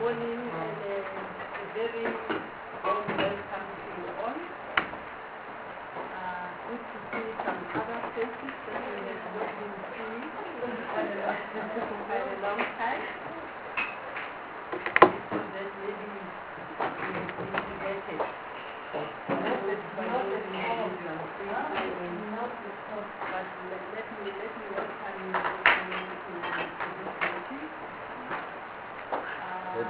morning and a very warm welcome to you all. Good to see some other faces that we have not been seeing for quite a long time. So that maybe we have been integrated. But let me welcome you to this meeting. The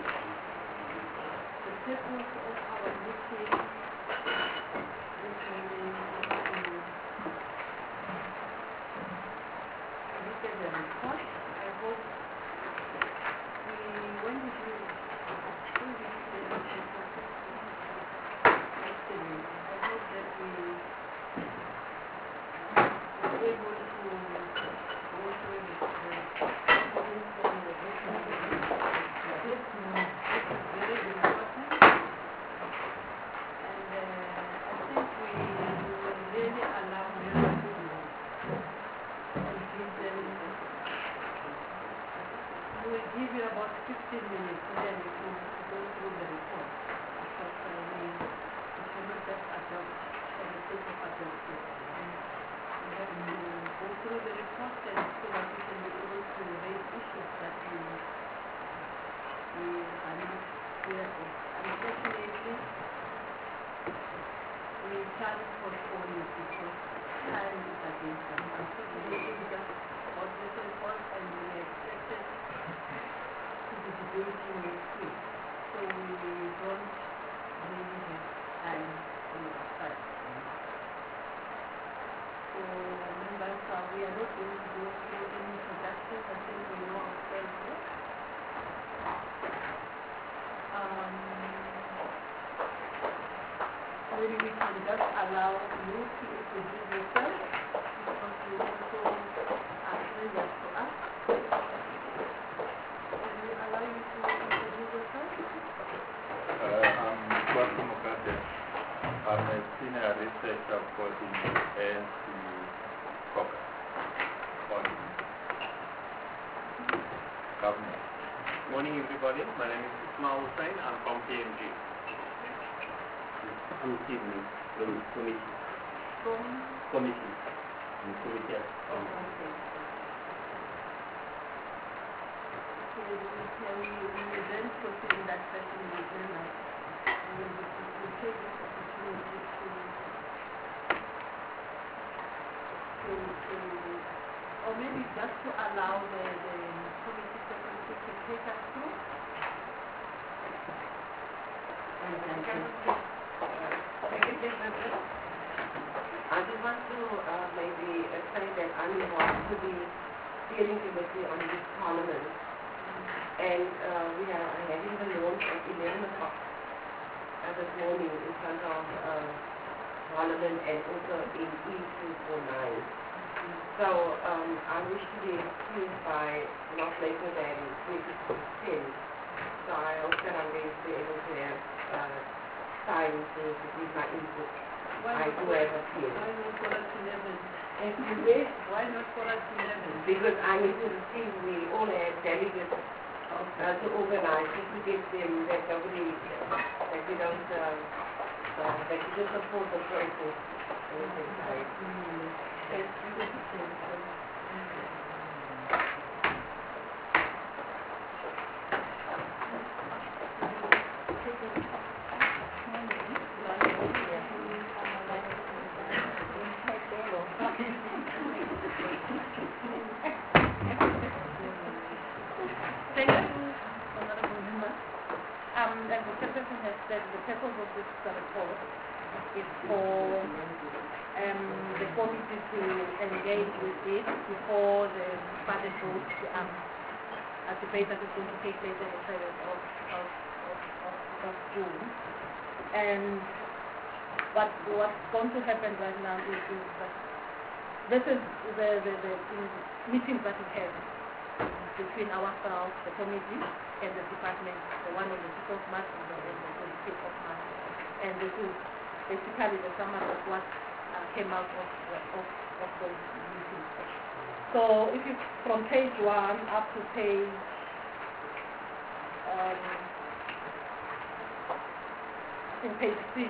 purpose of our meeting this morning is to look at the report. I hope when did you see the report yesterday? I hope that we were able to go through the points from the report. This is very important, and I think we will really allow members and give them. We will give you about 15 minutes then to go through the report, because we cannot just adopt for the sake of adopting. We have to go through the report and so that we can be able to raise issues that we are not clear of. Unfortunately, we can't postpone it because time is against us. Unfortunately, we just got this report and we expected to be debating next week. So we don't really have time on our side. So members, we are not going to go through any introductions. I think we know ourselves well. Maybe we can just allow you to introduce yourself, because you also are strangers to us. Can we allow you to introduce yourself? I'm Kwasi Mukate. I'm a senior researcher for the ANC caucus on government. Morning everybody, my name is Ismail Hussain, I'm from PMG. I'm Stephen from committee. From? Committee. Committee. Okay, we will then proceed in that session with members. We will take this opportunity or maybe just to allow the committee secretary to take us through. I just want to maybe say that I'm involved with the steering committee on this parliament, and we are having the launch at 11 o'clock this morning in front of parliament and also in E249. So I wish to be excused by not later than 10. So I hope that I'm going to be able to have time to give my input. I do have a few. Why not for us 11? Excuse me? Why not for us 11? Because I need to receive, we all have delegates to organize, just to get them that nobody, that we don't, that we just support the process. Thank you, Honorable Member. As the Secretary has said, the purpose of this report is for the committee to engage with it before the budget vote debate that is going to take place on the 7th of June. And what's going to happen right now is that this is the meetings that we have between ourselves, the committee, and the department, the one on the 6th of March and the 25th of March. And this is basically the summary of what came out of those meetings. So if you, from page 1 up to page in page 6,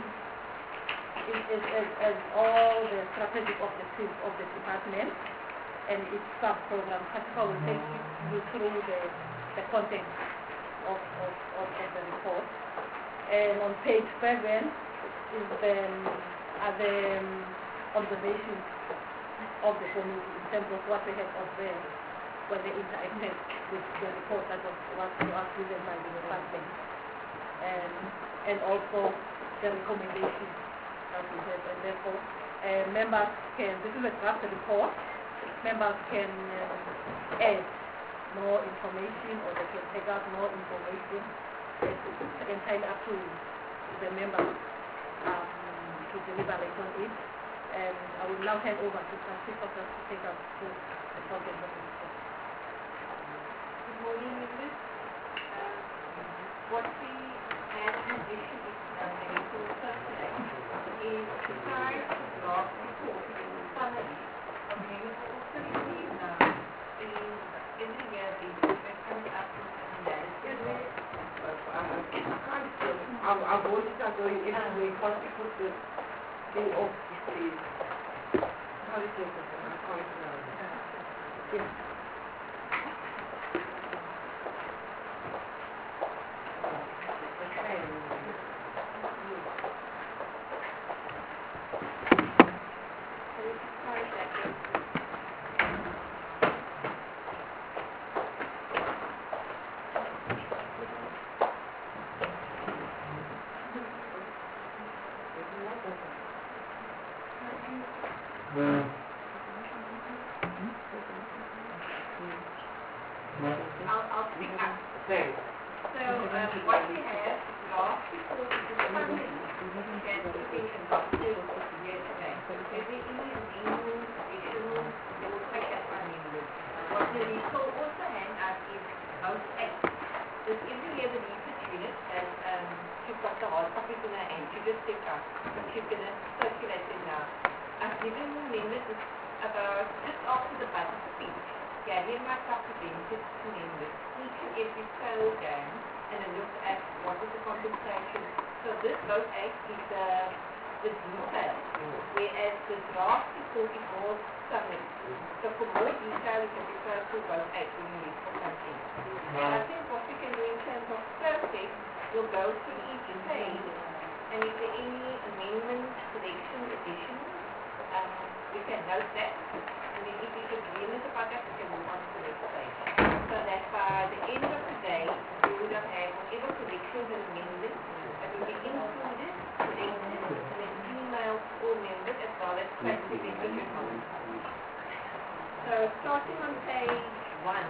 is all the strategic objectives of the department and its sub-program. Katifa will take you through the content of the report. And on page 7 is are the observations of the committee in terms of what they have observed when they interacted with the report that was given by the department. And also the recommendations that we have. And therefore, members can, this is a draft report, members can add more information or they can take out more information. It's entirely up to the members to deliberate on it. And I will now hand over to Francisco to take us through the content of the report. Good morning, members. What we have in addition to the report today is the prior draft report summary of members also receive now every year the comes up with an analysis. Our voices are going everywhere. Can't we put the thing off, please? How is it? I can't know. Yes. I'll pick up. So what we have last report is the summary that has been adopted yesterday. So if there is any amendments, additional, they will take that one in. What the report also hand out is note 8. This every year the research unit has she's got the hard copy in her hand. She just picked up. She's going to circulate it now. I've given members about just after the budget speech. Gabby and myself presented to members each and every program and a look at what is the compensation. So this vote 8 is the detail, whereas the draft report is more summary. So for more detail, you can refer to vote 8 when you read for something. And I think what we can do in terms of process, we'll go through each page, and if there are any amendments, corrections, additions, we can note that. And then if it's agreement about that, we can move on to the next page. So that by the end of the day, we would have had whatever corrections and amendments that will be included, corrected, and then emailed to all members as well as presented your comments. So starting on page 1,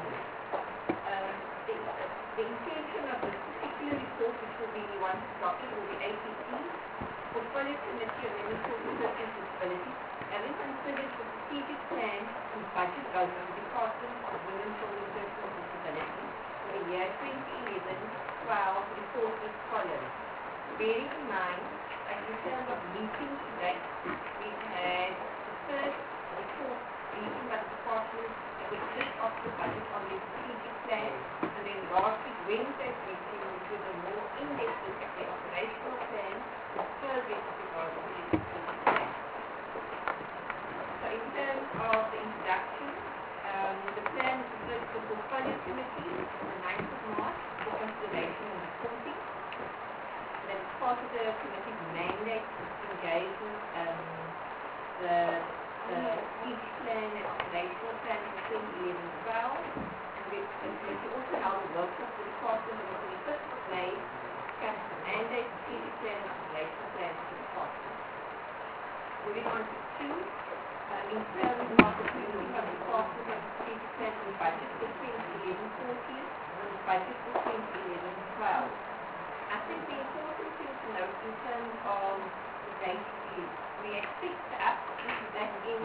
the intention of this particular report, which will be once adopted, will be APC, Portfolio Committee on Women's Persons with Disabilities, having considered the strategic plan and budget of the Department of Women, Children, Persons with Disabilities for the year 2011-12 report as follows. Bearing in mind that in terms of meetings to date, we've had the first report meeting by the department which just off the budget on the strategic plan, and then last week Wednesday's meeting which was a more in-depth look at the operational plan with further with regard to the strategic plan. So in terms of the introduction, the plan is referred to the Portfolio Committee on the 9th of March for consideration and reporting. That is part of the committee's mandate to engage with the each plan and operational plan for 2011-12. And the committee also held a workshop with the department on the 25th of May to discuss the mandate, strategic plan and operational plan for the department. Moving on to 2, in terms of the briefing of the department on the strategic plan and budget for 2011-14 and the budget for 2011-12. I think the important thing to note in terms of the date is we expect that in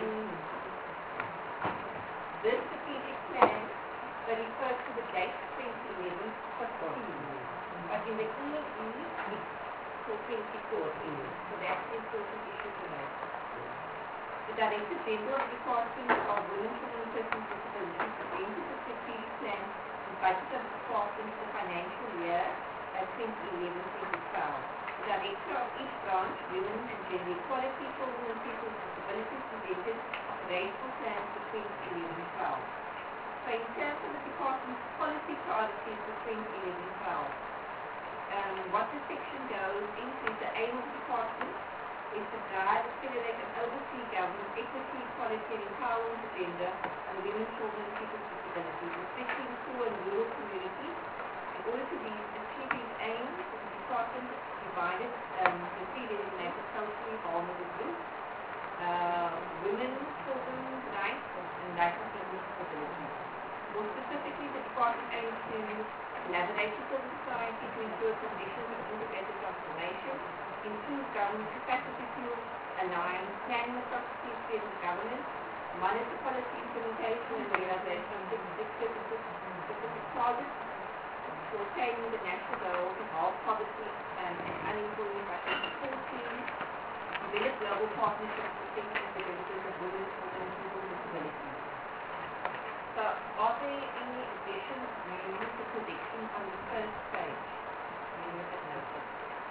this strategic plan, they refer to the date 2011-15, but in the EE, it's for 2014. So that's the important issue to note. The Director General of the Department of Women, Children and Persons with Disabilities presented the strategic plan and budget of the department for the financial year 2011-2012. The Director of each branch, Women and Gender Equality, Children and People with Disabilities, presented operational plans for 2011-12. So in terms of the department's policy priorities for 2011-12, what the section goes into is the aim of the department is to guide, accelerate and oversee government equity, equality and empowerment agenda on the women, children and people with disabilities, especially in poor and rural communities. In order to achieve these aims, the department divided the three designated socially vulnerable groups, women, children, rights and rights of people with disabilities. More specifically, the department aims to collaborate with civil society to ensure conditions of integrated transformation, improve government capacity to align planning processes with governance, monitor policy implementation and realization of specific targets for attaining the national goal to halve poverty and unemployment by 2014, develop global partnerships with sectors and services of women, children and people with disabilities. So, are there any additions, views, or predictions on the first page? When you look at numbers.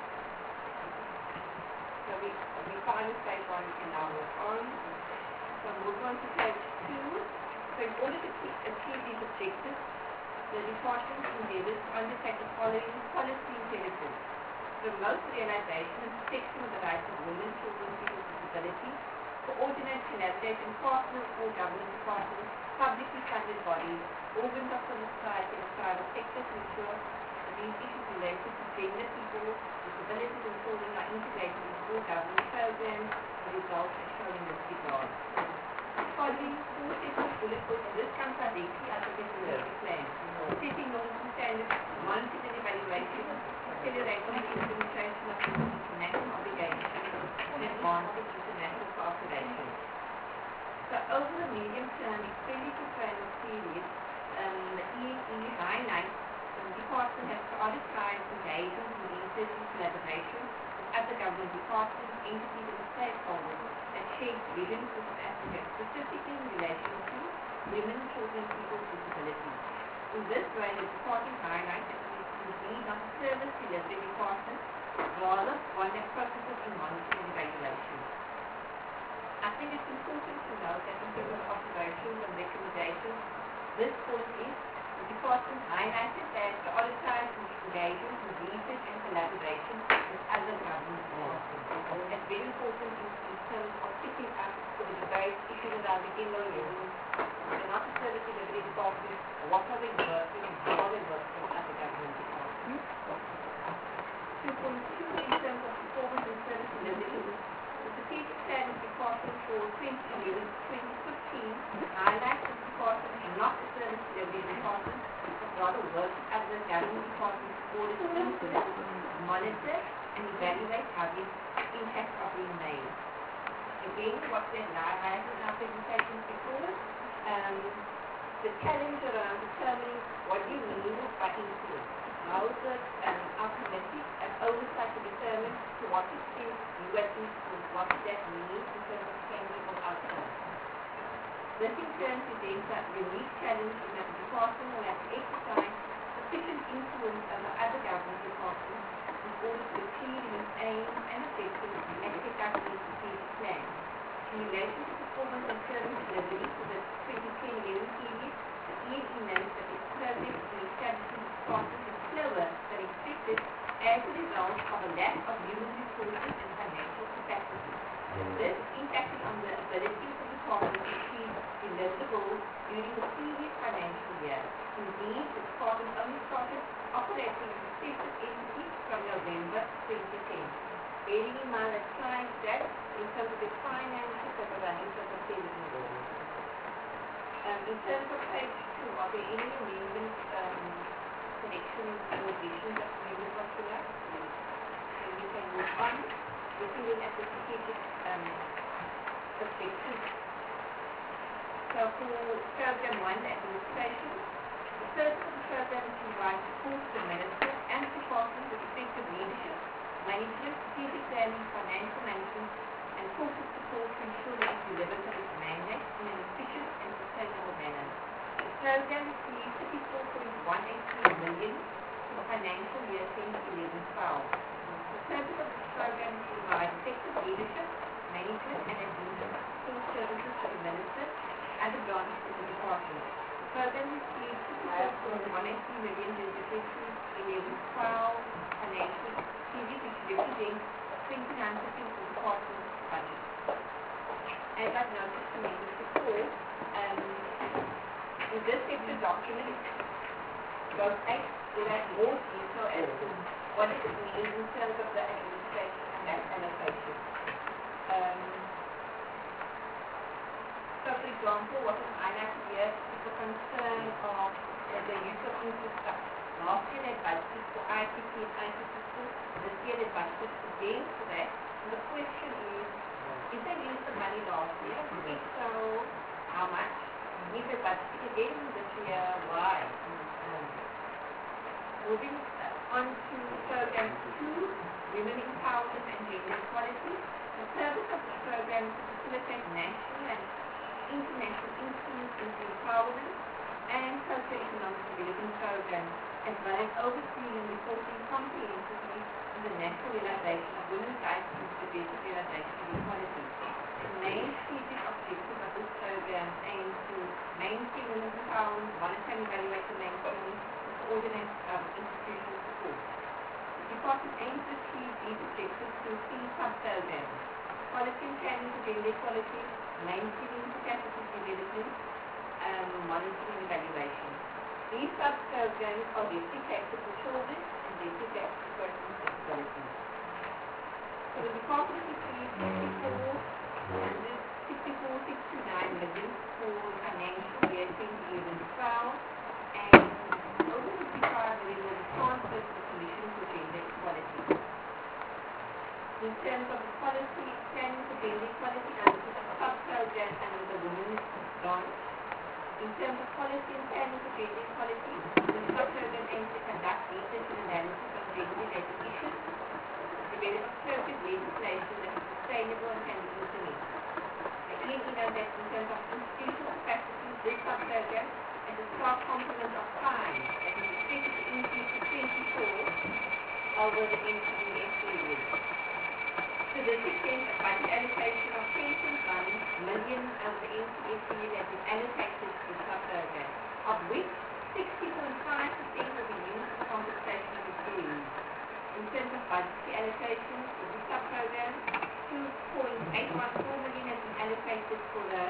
So we find page 1 in our work on. So we'll go on to page 2. So in order to achieve these objectives, the department endeavors to undertake the following policy imperatives: promote realization and protection of the rights of women, children, and people with disabilities, coordinate, collaborate, and partner with all government departments, publicly funded bodies, organs of civil society and private sector to ensure that these issues related to gender, people, disabilities and children are integrated into all government programs and results as shown in this regard. Following 4 sets of bullet points, this comes directly out of the strategic plan. Setting norms and standards, monitoring and evaluation, accelerating the implementation of international obligations, and advancing international cooperation. So over the medium term expenditure framework period, the ENE highlights the department has prioritized engagement in research and collaboration with other government departments, entities and stakeholders that share vision for South Africa, specifically in relation to women, children and people with disabilities. In this way, the department highlights that it is indeed not a service delivery department, rather one that focuses on monitoring and evaluation. I think it's important to note that in terms of observations and recommendations, this point is the department highlighted that prioritized engagement in research and collaboration with other government departments. It's very important in terms of picking up for the debate issues around the MOU. They're not a service delivery department. What are they working and how are they working with other government departments? 2.2 in terms of performance and service delivery. The strategic plan of the department for 2011-2015 highlights that the department is not a service delivery department, but rather works with other government departments in order to influence, monitor, and evaluate how these impacts are being made. Again, what we highlighted in our presentations before, the challenge around determining what do you mean by influence. How is it our committee and oversight to determine to what extent you are influenced, what does that mean in terms of tangible outcomes. This in turn presents a unique challenge in that the department will have to exercise sufficient influence over other government departments in order to achieve its aims and objectives as set out in the strategic plan. In relation to performance and service delivery for the 2010-11 period, the ENE notes that its progress in establishing the department is slower than expected as a result of a lack of human resources and financial capacity. This impacted on the ability of the department to achieve deliverables during the previous financial year. Indeed, the department only started operating as a separate entity from November 2010. Bearing in mind that clients that in terms of its finances that are running for the service involved. In terms of page 2, are there any amendments, corrections, or additions that members want to know? So we can move on. Looking at the strategic objectives. So for program 1, administration, the purpose of the program is to provide support to the minister and department with effective leadership, management, strategic planning, financial management, and corporate support to ensure that it delivers on its mandate in an efficient and sustainable manner. The program received 34.183 million for the financial year 2011-12. The purpose of the and administrative services to the minister and the branches in the department. The program received support from 180 million during the 2011-12 financial period, which represents 29% of the department's budget. As I've noticed the members before, in this sector document, goes 8 with that more detail as to what does it mean in terms of the administration and that allocation. So for example, what was highlighted here is the concern of the use of infrastructure. Last year they budgeted for ICT and IT systems, this year they budgeted again for that. And the question is they used the money last year? If so, how much? If they budgeted again this year, why? Moving on to program 2, Women Empowerment and Gender Equality. The purpose of this program is to facilitate national and international influence in empowerment and socio-economic development programs, as well as overseeing and reporting comprehensively on the national realization of women's rights and the basic realization of equality. The main strategic objectives of this program aim to mainstream women's empowerment, monitor and evaluate the mainstreaming, coordinate institutional support. The department aims to achieve these objectives through 3 sub-programs: policy and planning for gender equality, mainstreaming for capacity development, monitoring and evaluation. These sub-programs are dedicated to children and dedicated to persons with disabilities. So the department received 64,629 million for financial year 2011-12 and over 55 million was transferred to the Commission for Gender Equality. In terms of the policy planning for gender equality, now this is a sub-program under the Women's Branch. In terms of policy and planning for gender equality, the sub-program aims to conduct research and analysis of gender-related issues, develop appropriate legislation that is sustainable and can be implemented. The ENE notes that in terms of institutional capacity, this sub-program has a staff complement of 5 that is expected to increase to 24 over the ensuing period. To this extent, a budget allocation of 10.1 million over the NCS period has been allocated to the sub-program, of which 60.5% will be used for compensation of employees. In terms of budgetary allocation for the sub-program, 2.814 million has been allocated for the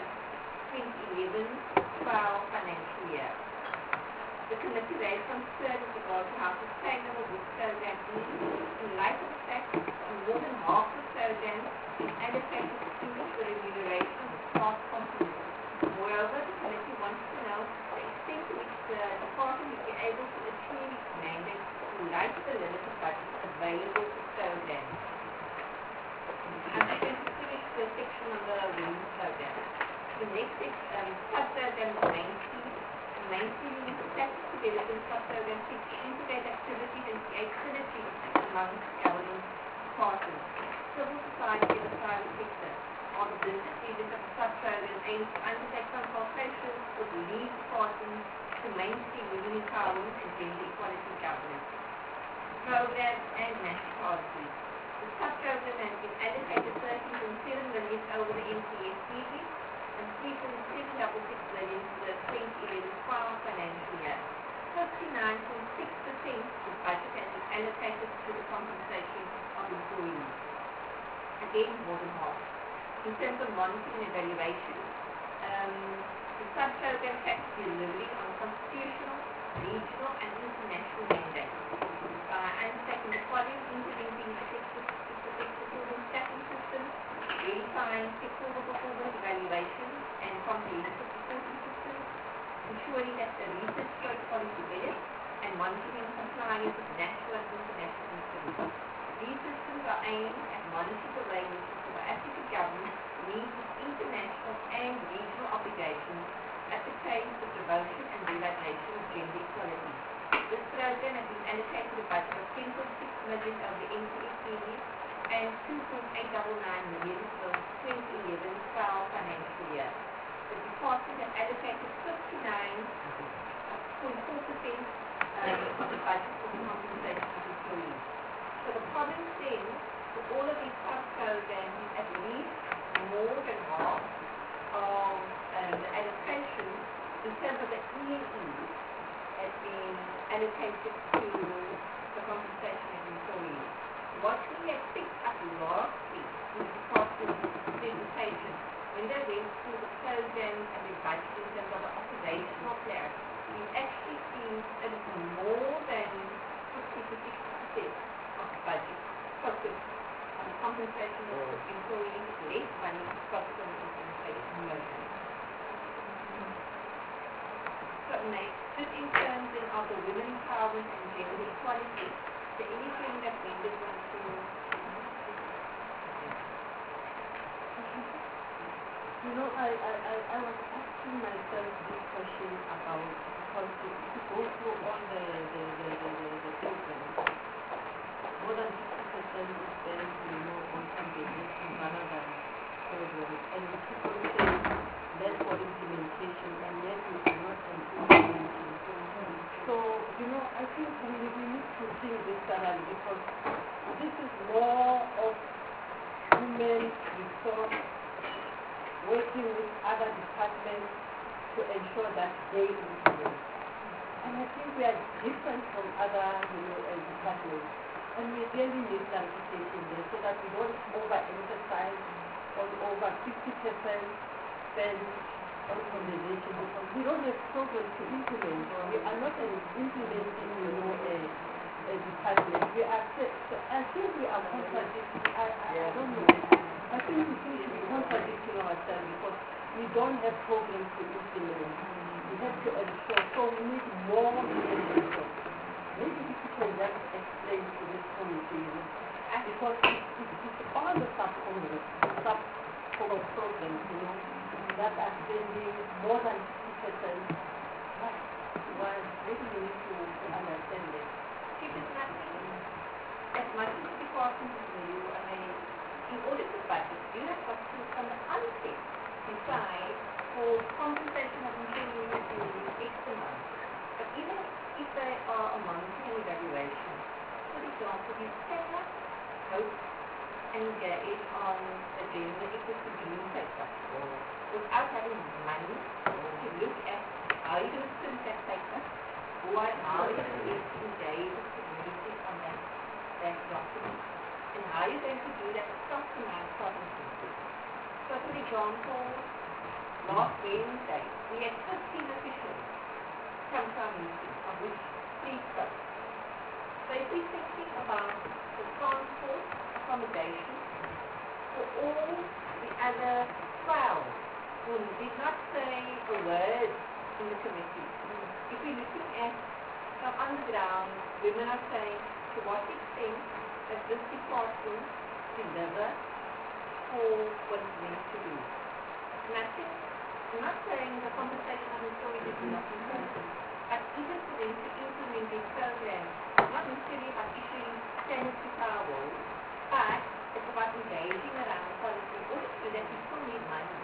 2011-12 financial year. The committee raised concern with regard to how sustainable this program is in light of the fact that more than half the program is allocated to the remuneration of the staff complement. Moreover, the committee wants to know the extent to which the department will be able to achieve its mandate in light of the limited budget available for programs. I'm going to finish the section on the women's program. The next sub-program is mainstreaming capacity development sub-program seeks to integrate activities and create synergies among government departments, civil society and the private sector. On the business unit of the sub-program aims to undertake consultations with lead departments to mainstream women empowerment and gender equality governance, programs and national policies. The sub-program has been allocated 13.7 million over the NCS period and 3.766 million for the 2011-12 financial year. 59.6% of budget has been allocated to the compensation of employees. Again, more than half. In terms of monitoring and evaluation, the sub-program tracks delivery on constitutional, regional and international mandates by undertaking the following: implementing effective performance tracking systems, verifying sectoral performance evaluation and comprehensive reporting systems, ensuring that the research protocol is developed, and monitoring compliance with national and international instruments. These systems are aimed at monitoring the way in which the South African government meets its international and regional obligations as pertains to promotion and realization of gender equality. This program has been allocated a budget of 10.6 million over the NCS period and 2.899 million for the 2011-12 financial year. The department has allocated 59.4% of the budget for the compensation of employees. So the province then, for all of these sub-programs, is at least more than half of the allocation in terms of the EAE has been allocated to the compensation of employees. What we had picked up last week in the department presentation, when they went through the programs and the budget in terms of the operational plan, we've actually seen a little more than 50 to 60% of the budget focused on the compensation of employees, less money focused on the implementation program. So next, just in terms then of the women empowerment and gender equality, is there anything that members want to You know, I was asking myself this question about, because if you go through all the programs, more than 50% is spent, on compensation rather than programs. And we keep on saying that for implementation, and yet we are not implementing. So, I think we need to think this thoroughly, because this is more of human resource working with other departments to ensure that they implement. And I think we are different from other departments. And we really need clarification there so that we don't overemphasize on over 50% spend on compensation, because we don't have programs to implement. We are not implementing, a department. We are, so I think we are contradicting. I don't know. I think we should be contradicting ourselves because we don't have programs to implement. We have to ensure, so we need more resources. Maybe if you can just explain to this committee, because it's all the sub-programs, that are spending more than 50%. Well, maybe we need to understand that. It is nothing as much as the department is new. I mean, in order to budget, you have got to, from the onset, decide for compensation of employees in X amount. But even if they are a monthly evaluation, for example, you cannot hope and engage on a gender equity green paper without having money to look at how you're going to print that paper, or how you're going to engage the community on that document, and how you're going to do that across the non-provinces. So, for example, last Wednesday, we had 15 officials come to our meeting, of which 3 spoke. So if we're thinking about the transport, accommodation, for all the other 12 who did not say a word in the committee, if we're looking at some on the ground, women are saying to what extent does this department deliver for what it's meant to do. And I think, I'm not saying the compensation of employees is not important, but even for them to implement these programs, not necessarily about issuing sanitary towels, but it's about engaging around policy. In order to do that, we still need money.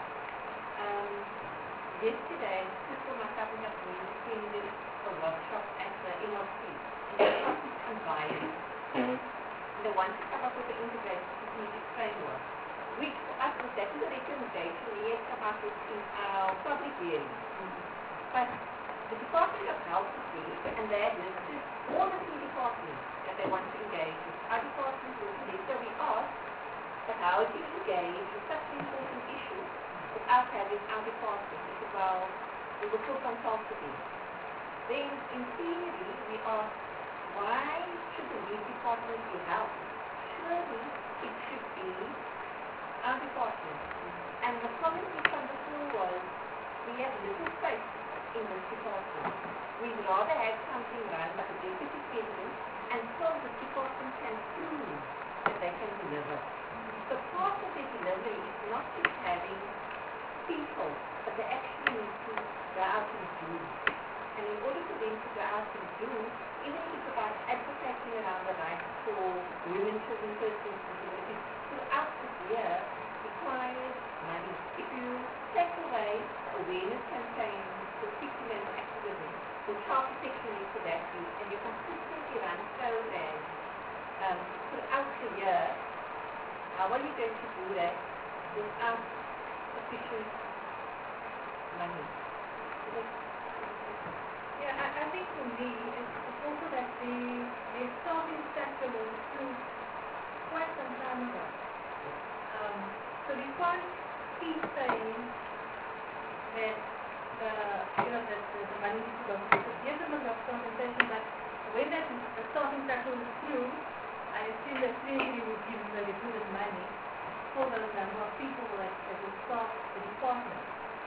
Yesterday, Crystal, myself, and we attended a workshop at the NLC. And the topic on violence. They want to come up with an integrated strategic framework, which for us was that is a recommendation we had come up with in our public hearing. But the Department of Health is there, and they had listed all the 3 departments that they want to engage with. Our department was there, so we asked, but how do you engage with such an important issue without having our department? They said, well, we will put consultative. Then, in theory, we asked, why should the lead department be health? Surely, it should be our department. And the comment we from the floor was, we have little faith in this department. We'd rather have something run by the deputy president until the department can prove that they can deliver. So part of the delivery is not just having people, but they actually need to go out and do. And in order for them to go out and do, even if it's about advocating around the rights for women, children, persons with disabilities, throughout the year requires money. If you take away awareness campaigns for particular activism, or child protection needs for that use, and you consistently run programs throughout the year, how are you going to do that without sufficient money. Yeah, I think for me, it's also that the starting sector was approved quite some time ago. So we can't keep saying that the money needs to go to the government of compensation, but when that starting sector was approved, I assume that Treasury would give the reputed money for those number of people that will start the department.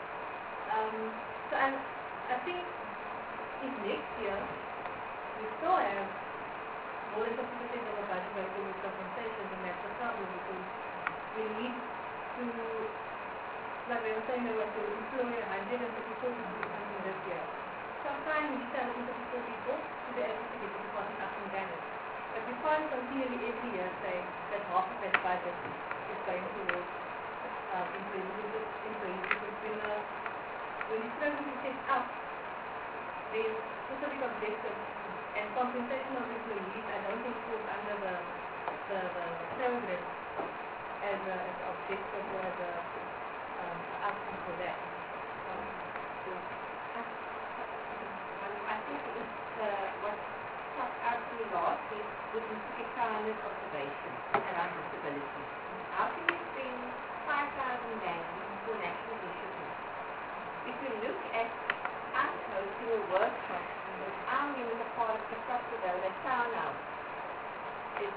So I think if next year we still have more than 50% of our budget going towards compensation, then that's a problem because we need to, like we were saying, we were to employ 134 people this year. Sometimes we need 134 people to be able to get the department up and running. But we can't continually every year say that half of that budget is going towards employees because when you're struggling to set up there's specific objectives and compensation of employees, I don't think falls under the program as an objective or as an outcome for that. I think it's what struck out to me last week was Mr. Kekana's observation around disability. How can you spend 5,000 rand for national initiatives? If you look at us hosting a workshop with our members are part of the Kosovo, that town now. It's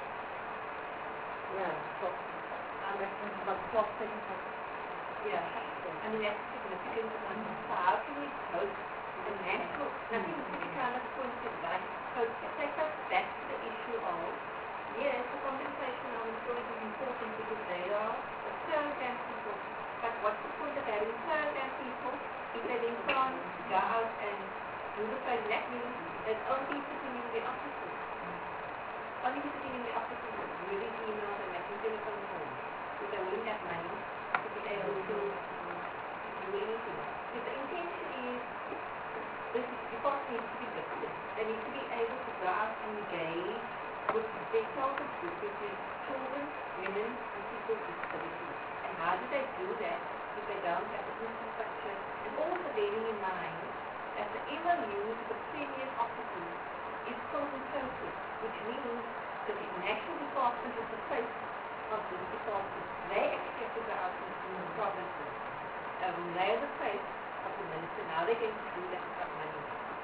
about 12 seconds. yeah. I mean that's significant amount. So how can we host the national I think Mr. Kekana's point is right. So it takes us back to the issue of yes, the compensation on employees is important because they are the program people. But what's the point of having program people if they then can't go out and do the same? That means that only sitting in the offices. Only sitting in the offices reading emails and making telephone calls. Because they wouldn't have money to be able to do anything. Because the intention is this department needs to be different. They need to be able to go out and engage with their target group, which is children, women, and people with disabilities. And how do they do that if they don't have the infrastructure? And also bearing in mind that the MOU to the premium officers is self-inclusive, which means that the national department is the face of this department. They actually have to go out into the provinces. They are the face of the minister. Now they're going to do that without money.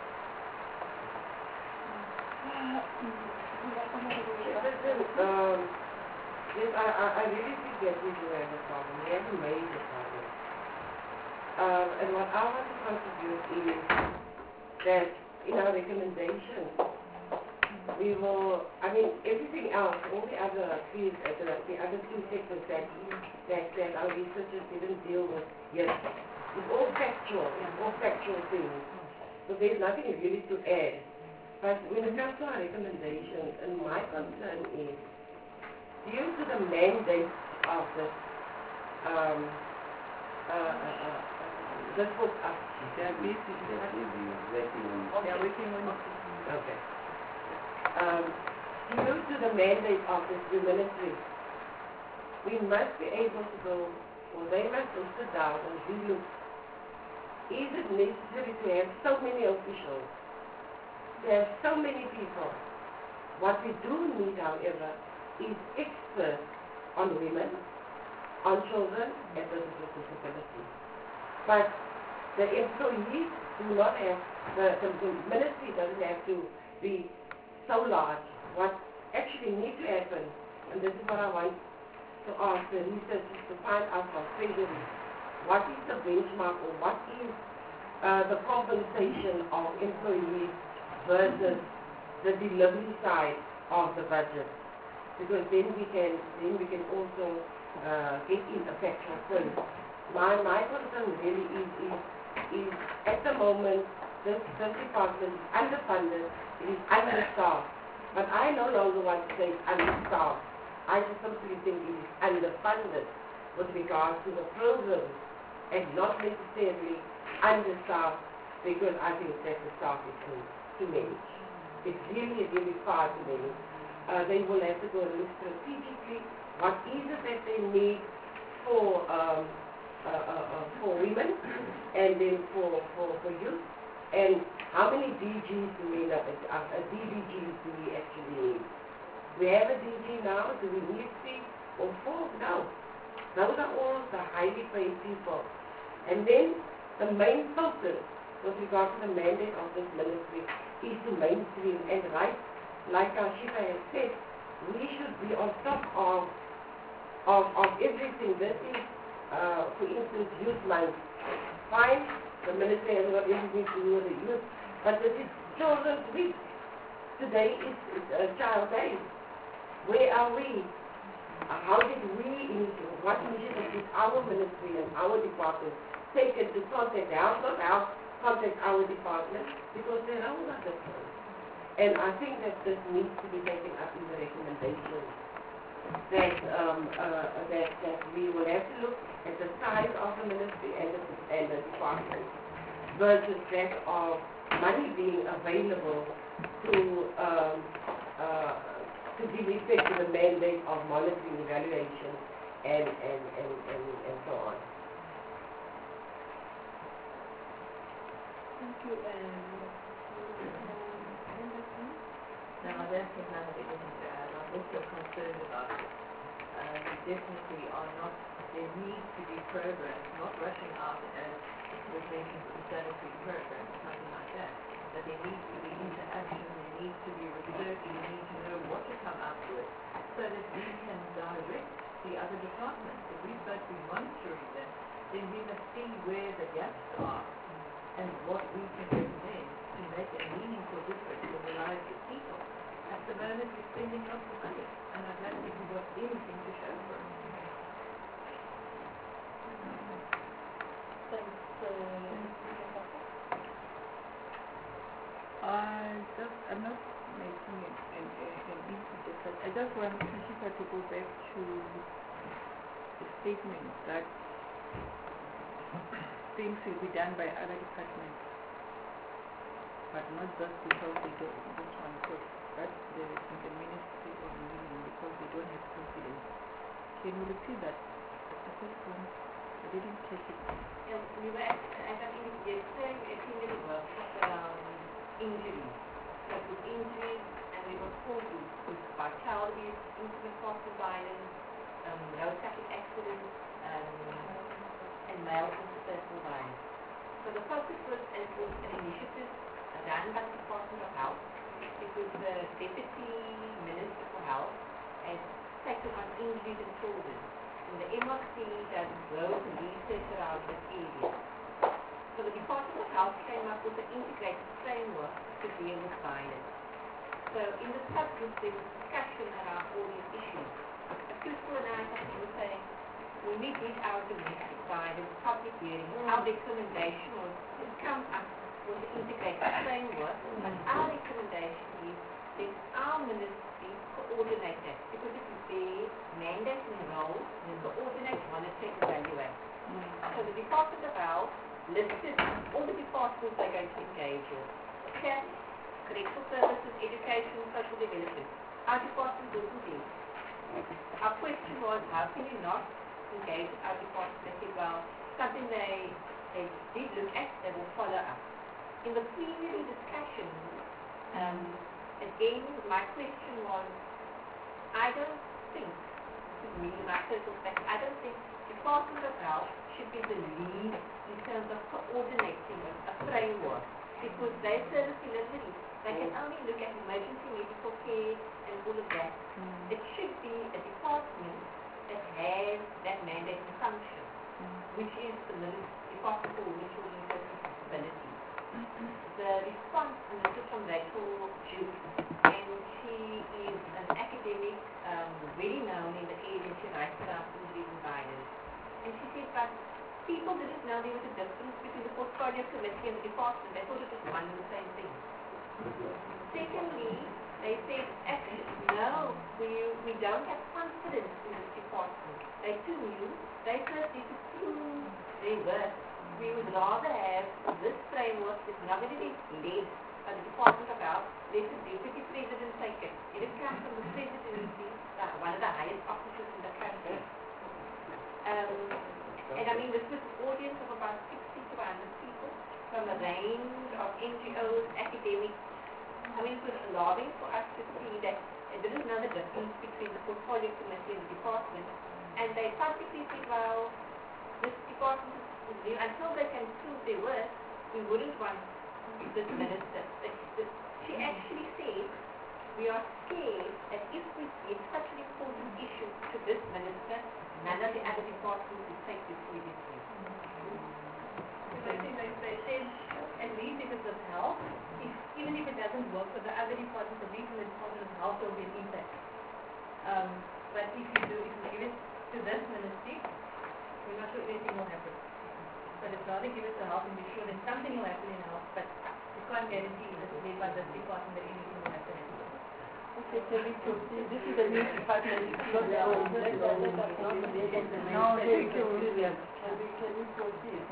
Yes, I really think that we do have a problem. We have a major problem. And what I want to contribute is that in our recommendation, we will, I mean, everything else, all the other fields, the other two sectors that our researchers didn't deal with yet, it's all factual things. So there's nothing really to add. But when it comes to our recommendations, and my concern is, due to the mandate of this book, They're busy. They're working on it. okay. Due to the mandate of this new ministry, we must be able to go, or they must sit down and relook. Is it necessary to have so many officials? To have so many people? What we do need, however, is experts on women, on children, and persons with disabilities. But the employees do not have, the ministry doesn't have to be so large. What actually needs to happen, and this is what I want to ask the researchers to find out from Treasury, what is the benchmark or what is the compensation of employees versus the delivery side of the budget? Because then we can also get in a factual point. My concern really is at the moment this department is underfunded, it is understaffed. But I no longer want to say it's understaffed. I just simply think it is underfunded with regards to the program and not necessarily understaffed because I think that the staff is too many. It's really far too many. They will have to go and look strategically what is it that they need for women, and then for youth, and how many DGs do we know, DDGs do we actually need? We have a DG now, do we need 3 or 4? No. Those are all the highly paid people. And then the main focus with regard to the mandate of this ministry is to mainstream, and right, like our Shiva has said, we should be on top of everything. This is, for instance, Youth Month. Fine, the ministry has got everything to do with the youth, but this is Children's Week. Today is Child Day. Where are we? How did we, what initiative did our ministry and our department take it to contact contact our department, because their roles are different. And I think that this needs to be taken up in the recommendations. That we will have to look at the size of the ministry and the department versus that of money being available to give effect to the mandate of monitoring, evaluation, and so on. Thank you. Now, I don't think none of it is bad. I'm also concerned about it. We definitely are not, there needs to be programs, not rushing out as was mentioned with the sanitary program, something like that. But there needs to be interaction, there needs to be research, we need to know what to come up with so that we can direct the other departments. If we're supposed to be monitoring them, then we must see where the gaps are and what we can recommend to make a meaningful difference in the lives of people. At the moment, we're spending lots of money, and I don't think we've got anything to show for it. Thanks. I'm not making it an easy but I just want Shifa to go back to the statement that things will be done by other departments, but not just because they don't this one, because that's the ministry of women, because they don't have confidence. Can you repeat that? The first one, I didn't catch it. We were at yesterday attending a workshop around injuries. So it was injuries, and there were 4 groups. It was about child abuse, intimate partner violence, road traffic accidents, and male interpersonal violence. So the focus was, and it was an initiative done by the Department of Health. It was the Deputy Minister for Health and taken on injuries in children. And the MRC does growth and research around this area. So the Department of Health came up with an integrated framework to deal with violence. So in the subgroup there was discussion around all these issues. Crystal and I were saying, when we did our domestic violence public hearing, our recommendation was to come up with an integrated framework, but our recommendation is that our ministry coordinate that, because it is their mandate and role to coordinate, monitor, and evaluate. So the Department of Health listed all the departments they're going to engage with. Okay? Correctional services, education, social development. Our department wasn't there. Our question was, how can you not engage our department? They said, well, something they did look at, they will follow up. In the plenary discussion, again, my question was, I don't think, this is me, my personal perspective, I don't think Department of Health should be the lead in terms of coordinating a framework, because they service delivery. They can only look at emergency medical care and all of that. It should be a department that has that mandate and function, which is the Department for Women, Children and Persons with Disabilities. The response, and this is from Rachel Duke, and she is an academic, very known in the area. She writes about injuries and violence. And she said, but people didn't know there was a difference between the portfolio committee and the department. They thought it was one and the same thing. Secondly, they said, actually, no, we don't have confidence in this department. They're too new. They first need to prove their worth. We would rather have this framework that's not going to be led by the Department of Health. Let the Deputy President take it. It comes from the Presidency, one of the highest officers in the country. NGOs, academics. I mean, it was alarming for us to see that they didn't know the difference between the portfolio committee and the department. And they publicly said, well, this department is new. Until they can prove their worth, we wouldn't want this minister. She actually said, we are scared that if we give such an important issue to this minister, none of the other departments will take this seriously. I think they said, at least if it's of help, even if it doesn't work for the other departments, at least in the Department of Health there will be an impact. But if you give it to this ministry, we're not sure anything will happen. But it's rather give it to health and be sure that something will happen in health, but you can't guarantee that led by this department that anything will happen. Okay, can we proceed? This is a new department. It's not the old. No, thank you. Can we proceed?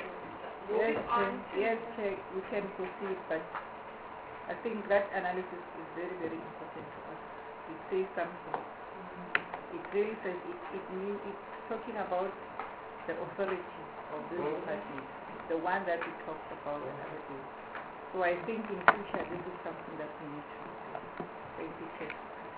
Yes, we can proceed, but I think that analysis is very, very important to us. It says something. It really says, it's talking about the authority of this department, the one that we talked about the other day. So I think in future this is something that we need to thank you, Chair.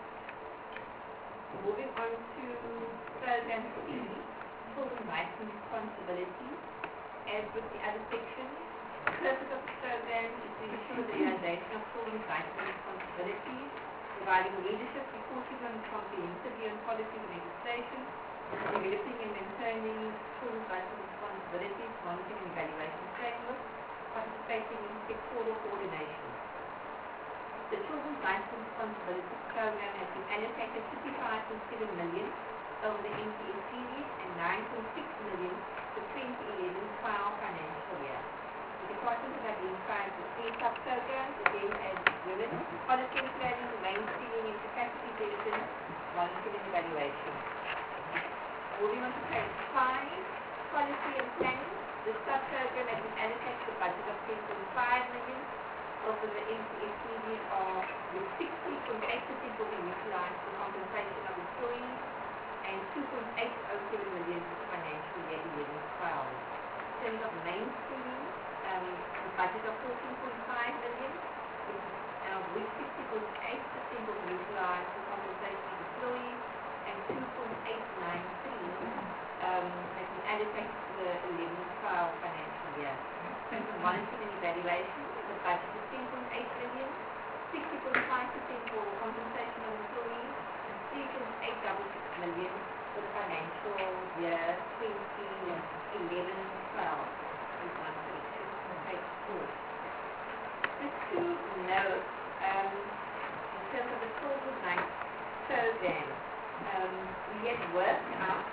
Moving on to Program C, Children's Rights and Responsibilities. As with the other sections, the purpose of the program is to ensure the realization of children's rights and responsibilities, providing leadership, reporting on comprehensive on policies and legislation, developing and maintaining children's rights and responsibilities, monitoring and evaluation framework, participating in sectoral coordination. The Children's Rights and Responsibilities Program has been allocated 55.7 million over the NPS period and 9.6 million for 2011-12 financial year. The department has identified the three sub-programs, again as given: policy and planning, mainstreaming and capacity building, monitoring and evaluation. Moving on to page 5, policy and planning. The sub-program has been allocated a budget of 10.5 million over the NPS period of with 60.8% will be utilized for compensation of employees and 2.807 million for the financial year 11-12. In terms of mainstreaming, the budget of 14.5 million, with 60.8% will be utilized for compensation of employees and 2.893 has been allocated to the 11-12 financial year. In terms of monitoring and evaluation, the budget is 10.8 million, 60.5% for compensation of employees and 3.866 million for the financial year 2011-12. Is one section on page 4. Just to note, in terms of the Children's Rights Program, we had worked out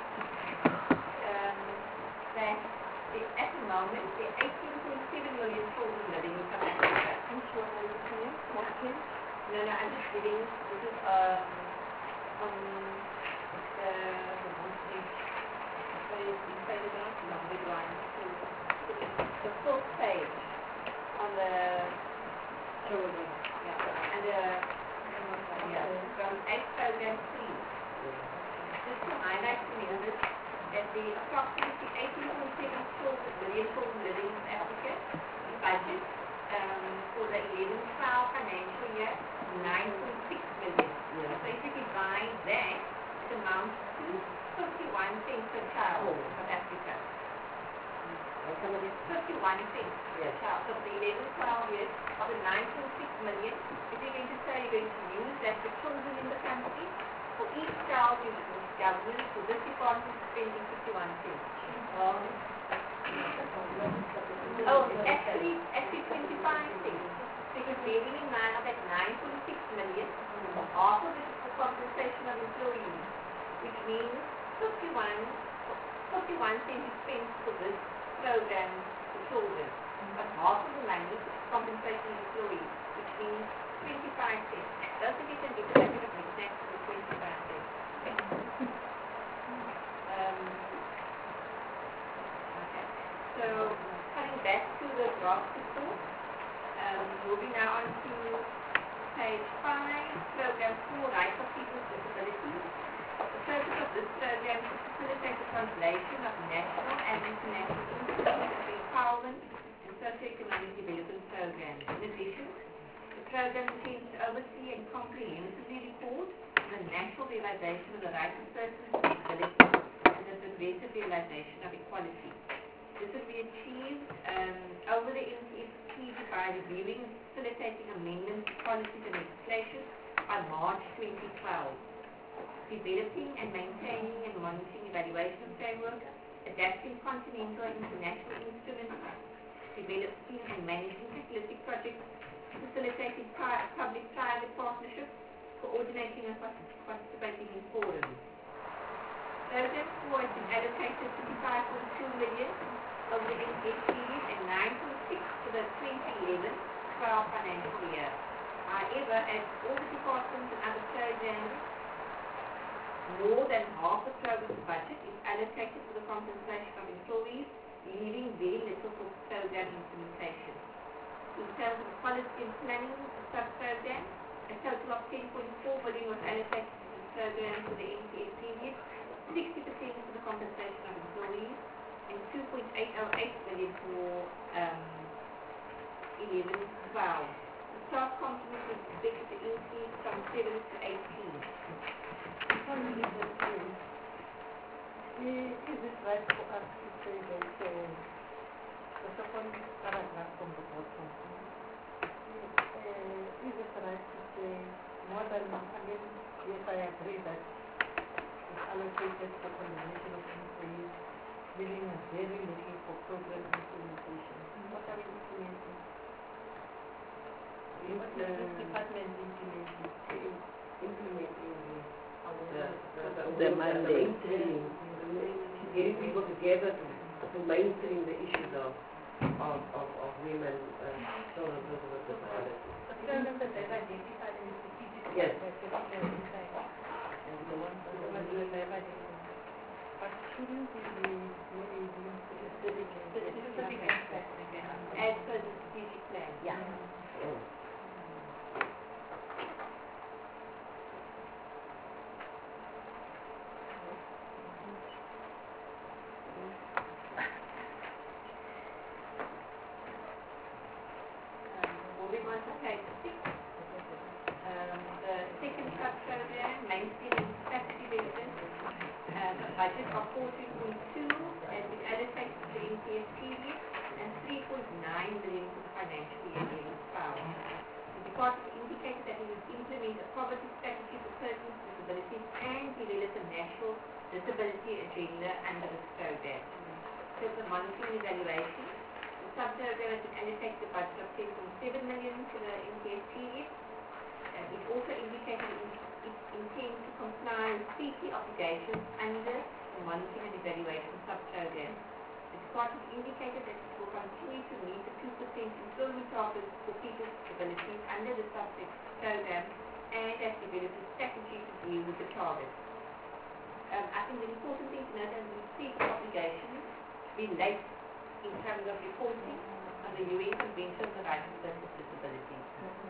that at the moment there are 18.7 million children living in South Africa. Which one are you saying? What page? No, I'm just giving, this is on the homepage. The fourth page on the children, and from 8 program 3. Just to highlight to you that the approximately 18.7 million children living in South Africa, the budget for the 11-12 financial year, 9.6 million. So if you divide that, it amounts to 51 cents per child in South Africa. 51 cents per child. So for the 11-12 years, of the 9.6 million, if you're going to say you're going to use that for children in the country, for each child in the government, for this department is spending 51 cents. Actually 25 cents. Because bearing in mind of that 9.6 million, half of it is for compensation of employees, which means 51 cents is spent for this program for children. But half of the money is compensation of employees, which means 25 cents. Doesn't get an exact of exactly 25 cents. Okay. So coming back to the draft report, moving now on to page 5, program 4, Rights of People with Disabilities. The purpose of this program is to facilitate the translation of national and international institutions for empowerment and Socioeconomic Development Program. In addition, the program intends to oversee and comprehensively report on the natural realization of the rights of persons with disabilities and the progressive realization of equality. This will be achieved over the NCSP by reviewing and facilitating amendments to policies and legislation by March 2012. Developing and maintaining and monitoring evaluation framework, adapting continental and international instruments, developing and managing catalytic projects, facilitating public-private partnerships, coordinating and participating in forums. Program 4 has been allocated 55.2 million over the NCS period and 9.6 for the 2011-12 financial year. However, as all the departments and other programs, more than half the program's budget is allocated to the compensation of employees, leaving very little for program implementation. In terms of policy and planning sub-program, a total of 10.4 billion was allocated to the program for the NCS period, 60% for the compensation of employees, and 2.808 billion for 11-12. The staff complement is expected to increase from 7 to 18. Is it right for us to say that the second paragraph from the bottom, is it right to say more than, yes, I agree that it's allocated for combination of employees, leaving us very little for program implementation. What are we implementing? What is this department implementing? The mandate, getting people together to mainstream the issues of women children with disabilities. The program that they've identified in the strategic plan, Yes. that's particular insight, and the ones that they've identified. But shouldn't we be maybe doing specific aspects again? As per the strategic plan. Yeah. Moving on to page 6. The second sub-program, maintaining capacity development, budget of 14.2 has been allocated to the NCS period and 3.9 billion for the financial year 2012. The department indicated that it would implement a poverty strategy for persons with disabilities and develop a national disability agenda under this program. In terms of monitoring and evaluation, the sub-program has been allocated a budget of 10.7 million for the NCS period. It also indicated it intends to comply with CP obligations under the monitoring and evaluation sub-program. The department indicated that it will continue to meet the 2% employment target for people with disabilities under the subject program and has developed a strategy to deal with the target. I think the important thing to note is the CP obligations relate in terms of reporting on the UN Convention on the Rights of Persons with Disabilities.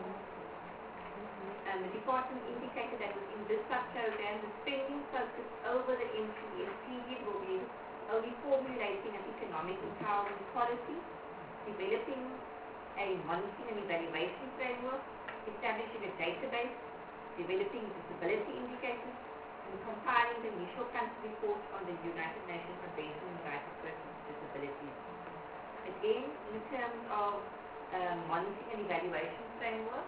The department indicated that within this sub-program, the spending focus over the NCS period will be only formulating an economic empowerment policy, developing a monitoring and evaluation framework, establishing a database, developing disability indicators, and compiling the initial country report on the United Nations Convention on the Rights of Persons with Disabilities. Again, in terms of monitoring and evaluation framework,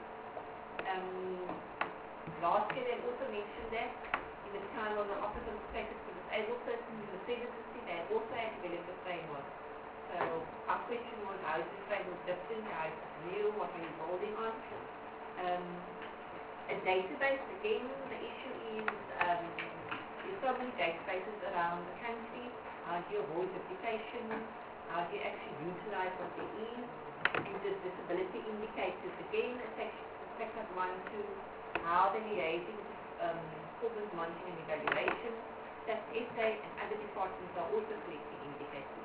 last year they also mentioned that in the time of the Office of Status for Disabled Persons in the presidency, they also had developed a framework. So our question was, how is this framework different, how is it new, what are you building on? A database, again, the issue is there's so many databases around the country. How do you avoid duplication? How do you actually utilize what there is? Use disability indicators. Again, section 1 to how the liaising corporate monitoring and evaluation. That SA and other departments are also collecting indicators.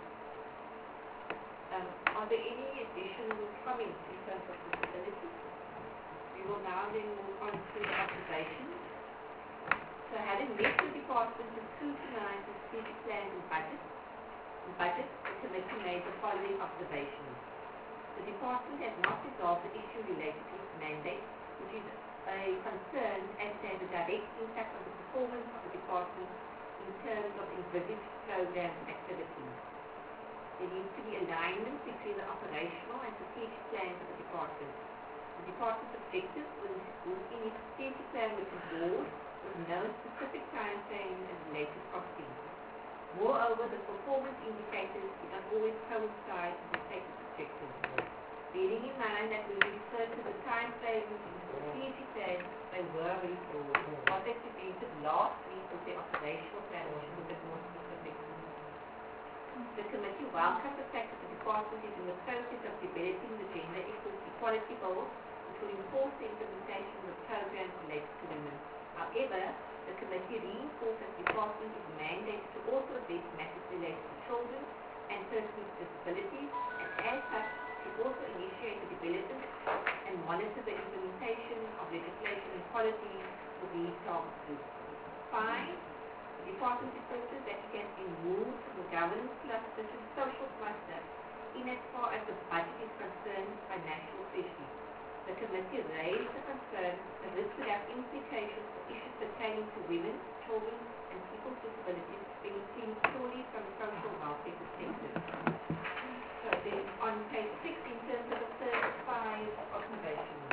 Are there any additional comments in terms of disability? We will now then move on to the observations. So having met the department to scrutinize the strategic plans and budget, the committee made the following observations. The department has not resolved the issue related to its mandate, which is a concern as to the direct impact on the performance of the department in terms of envisaged programs and activities. There needs to be alignment between the operational and strategic plans of the department. The department's objectives within its strategic plan which is broad, with no specific time frame and related costing. Moreover, the performance indicators do not always coincide with the stated objectives. Bearing in mind that when we refer to the time frames in the strategic plan, they were very broad. What they presented last week was the operational plan, which is a bit more specific. The committee welcomes the fact that the department is in the process of developing the Gender Equality Goals, which will enforce the implementation of the programs related to women. However, the committee reinforces that the department is mandated to also address matters related to children and persons with disabilities, and as such, should also initiate the development and monitor the implementation of legislation and policies for these target groups. 5. The department reports that it has been moved from the governance cluster to the social cluster in as far as the budget is concerned by national issues. The committee raised the concern that this could have implications for issues pertaining to women, children, and people with disabilities being seen purely from a social welfare perspective. So then on page 6, in terms of the first 5 observations.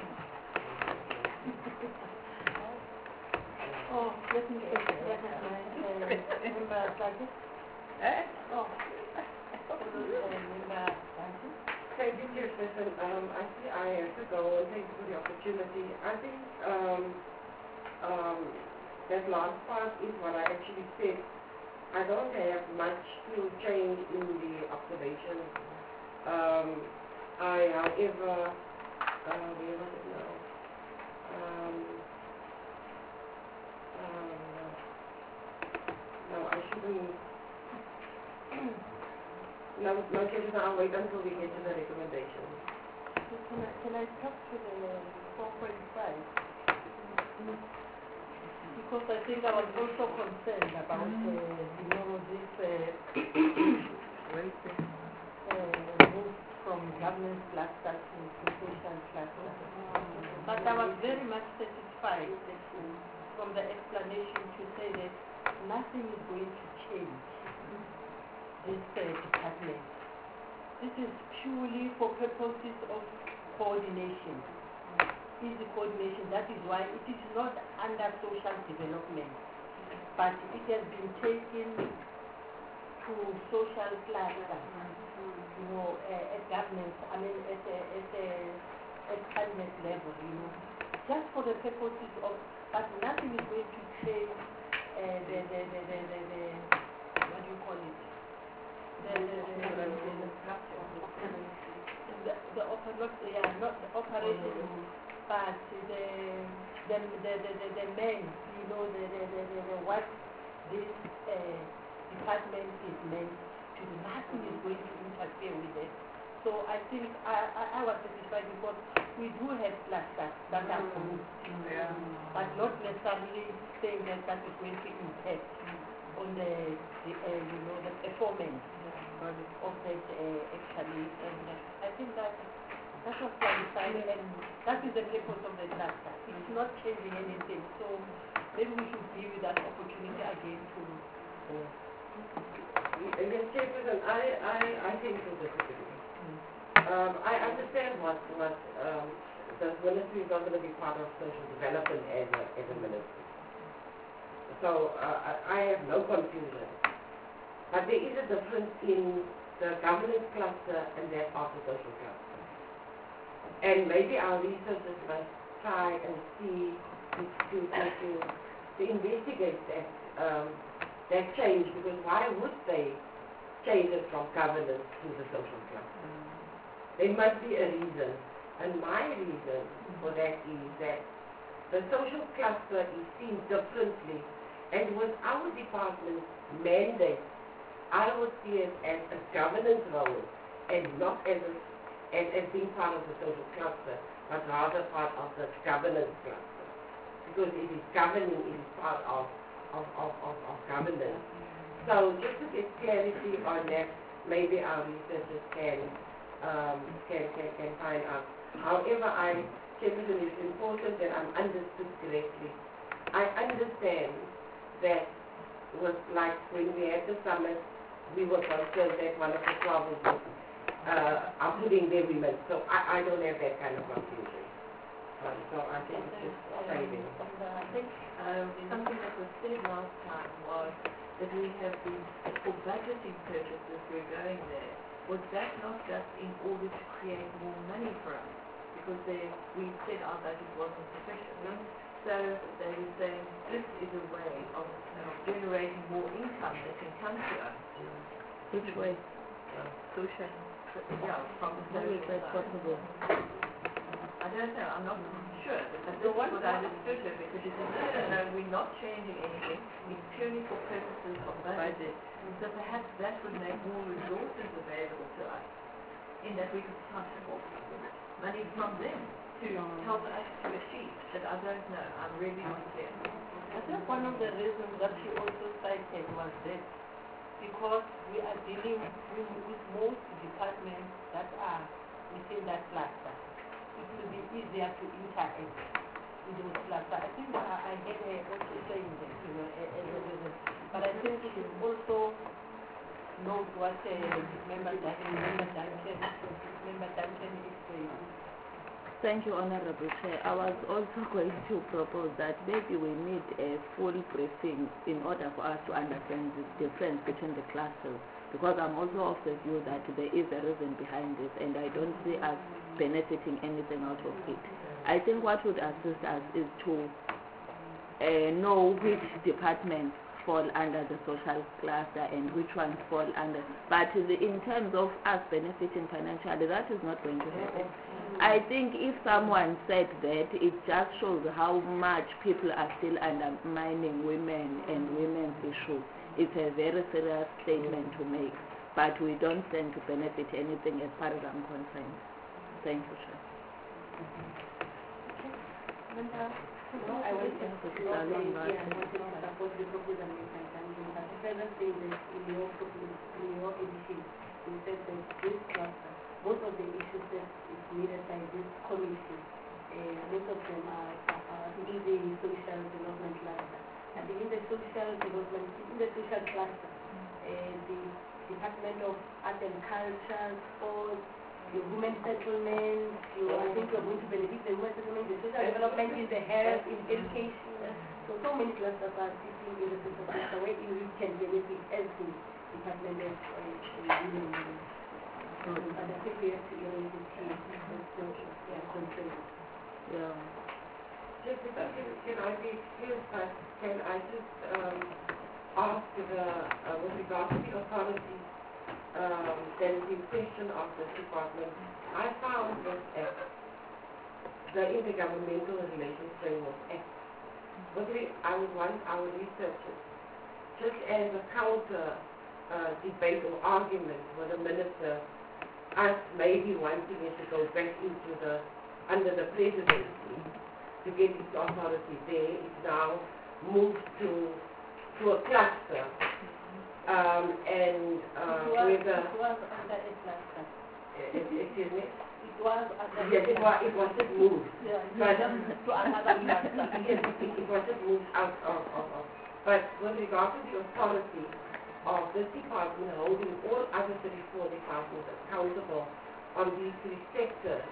Oh, let me take it. Member Sajid? Oh. Member Sajid? Thank you, Chairperson. Actually, I have to go, and thank you for the opportunity. I think that last part is what I actually said. I don't have much to change in the observation. I, however, where was it now? No, I shouldn't. No, Chairperson, I'll wait until we get to the recommendation. Can I talk to the 4.5? Because I think I was also concerned about, this move from government cluster to social cluster. But I was very much satisfied from the explanation to say that nothing is going to change this department. This is purely for purposes of coordination. Easy coordination. That is why it is not under social development, but it has been taken to social cluster. At government. I mean, at cabinet level. Just for the purposes of. But nothing is going to change what do you call it? Not the operation, but the men, what this department is meant to do. Nothing is going to interfere with it. So I think I was satisfied because we do have clusters that are grouped, but not necessarily saying that that is going to impact on the performance of that actually, and I think that was clarified, and that is the purpose of the cluster. It's not changing anything, so maybe we should give you that opportunity again to. Yes, Chairperson, I think so disagree. I understand what the ministry is not going to be part of social development as a ministry. So I have no confusion. But there is a difference in the governance cluster and that of the social cluster. And maybe our researchers must try and see to investigate that change, because why would they change it from governance to the social cluster? There must be a reason. And my reason for that is that the social cluster is seen differently, and with our department's mandate, I would see it as a governance role and not as being part of the social cluster, but rather part of the governance cluster. Because it is governing, it is part of governance. So just to get clarity on that, maybe our researchers can can find out. However, Chairperson, it's important that I'm understood correctly. I understand that was like when we had the summit, we were concerned that one of the provinces are putting their women. So I don't have that kind of confusion. So I think it's just saving. I think something that was said last time was that we have been, for budgeting purposes, we're going there. Was that not just in order to create more money for us? Because we said our budget wasn't sufficient. So they were saying this is a way of generating more income that can come to us. Which way? Social. Yeah, from the How is social that side. possible? I don't know, I'm not sure, but this is what I understood her, because she said, no, we're not changing anything, it's purely for purposes of budget. So perhaps that would make more resources available to us, in that we could transfer money from them to help us to achieve. But I don't know, I'm really not clear. I think one of the reasons that she also cited was that because we are dealing with most departments that are within that cluster, it will be easier to interact with those clusters. I think I get her also saying that, as a reason. But I think she also knows what Member Duncan is saying. Thank you, Honorable Chair. I was also going to propose that maybe we need a full briefing in order for us to understand the difference between the classes, because I'm also of the view that there is a reason behind this and I don't see us benefiting anything out of it. I think what would assist us is to know which departments fall under the social cluster and which ones fall under. But in terms of us benefiting financially, that is not going to happen. I think if someone said that, it just shows how much people are still undermining women and women's issues. It's a very serious statement to make, but we don't stand to benefit anything as far as I'm concerned. Thank you, Chair. I want to support the proposal with my country, but the further thing that in your edition, you said that this cluster, most of the issues that is needed by this commission, most of them are in the social development cluster. And in the social development, in the social cluster, the Department of Art and Culture, Sports, your women's settlement, I think you're going to benefit the women's settlement, the social development in the health, in education. So many clusters are sitting in the social cluster where we can benefit as the Department of Women. But I think we have to get into team because they are concerned. Yeah. Just because can I be excused, but can I just ask with regard to the authority, there is the question of the department. I found this Act, the Intergovernmental Relations Framework Act. I would want our researchers, just as a counter debate or argument with the minister, us maybe wanting it to go back into under the presidency to get its authority there. It's now moved to a cluster. It was under a cluster. Excuse me? It was under yes, it was just moved. Yeah, but to another cluster. it was just moved out of. But with regard to the authority of this department holding all other 34 departments accountable on these three sectors,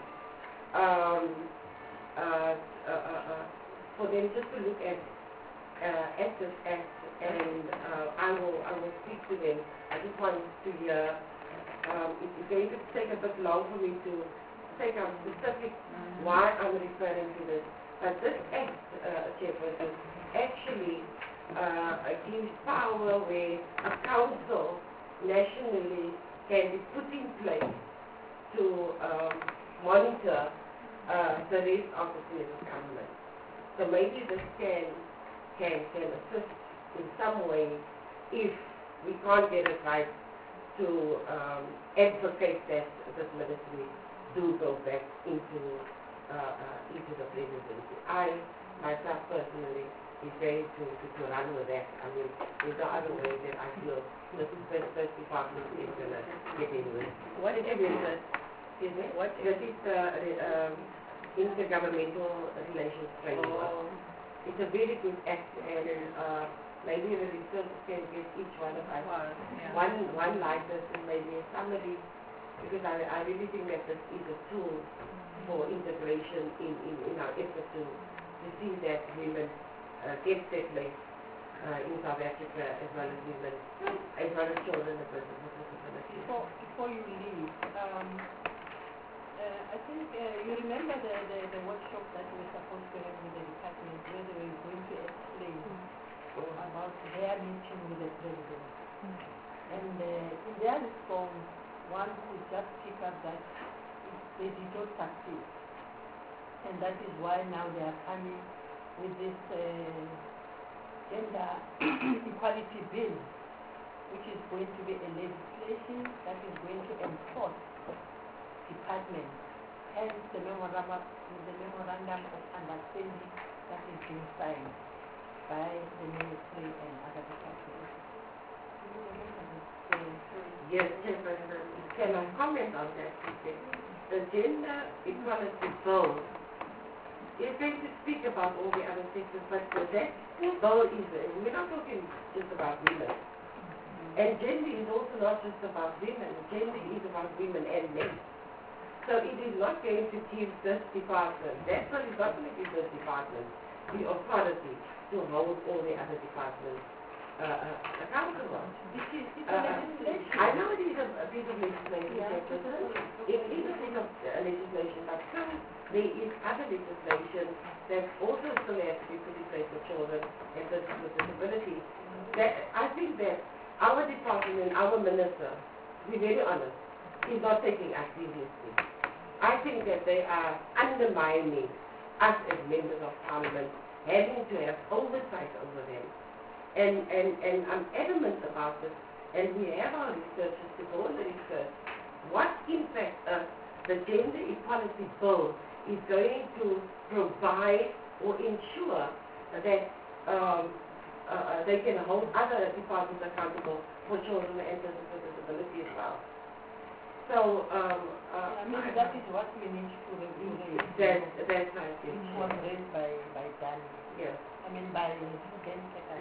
for them just to look at this act, and I will speak to them. I just want to hear. It's going to take a bit long for me to take out specific why I'm referring to this. But this act, Chairperson, actually gives power where a council nationally can be put in place to monitor the rest of the federal government. So maybe this can assist in some way if we can't get it right to advocate that this ministry do go back into the presidency. I myself personally is ready to run with that. I mean, there's no other way that I feel this department is going to get in with. What act is that? Excuse me? What This is intergovernmental relations framework. Oh, It's a very good act, and maybe the research can give each one of us wow, yeah. one like this, and maybe a summary, because I really think that this is a tool for integration in our effort to see that women get that place in South Africa, as well as women, as well as children and persons with disabilities. Before you leave, I think you remember the workshop that we were supposed to have with the department, where they were going to explain about their meeting with the president. And in their response, one could just pick up that they did not succeed. And that is why now they are coming with this gender equality bill, which is going to be a legislation that is going to enforce departments, hence the memorandum of understanding that is being signed by the ministry and other departments. Do you remember this? Yes, Chairperson, can I comment on that? The gender equality bill is going to speak about all the other sectors, but that bill is, we're not talking just about women. And gender is also not just about women. Gender is about women and men. So it is not going to give this department, that one is not going to give this department the authority to hold all the other departments accountable. I know it is a piece of legislation, it is a piece of legislation, but still there is other legislation that also still has to be put in place for children and persons with disabilities. That I think that our department and our minister, to be very honest, is not taking us seriously. I think that they are undermining us as members of parliament, having to have oversight over them. And I'm adamant about this, and we have our researchers to go on the research. What impact the gender equality bill is going to provide or ensure that they can hold other departments accountable for children and persons with disability as well. So, I mean, that is what we need to review. That's right. It was raised by Dan. Yes. I mean, by Dan.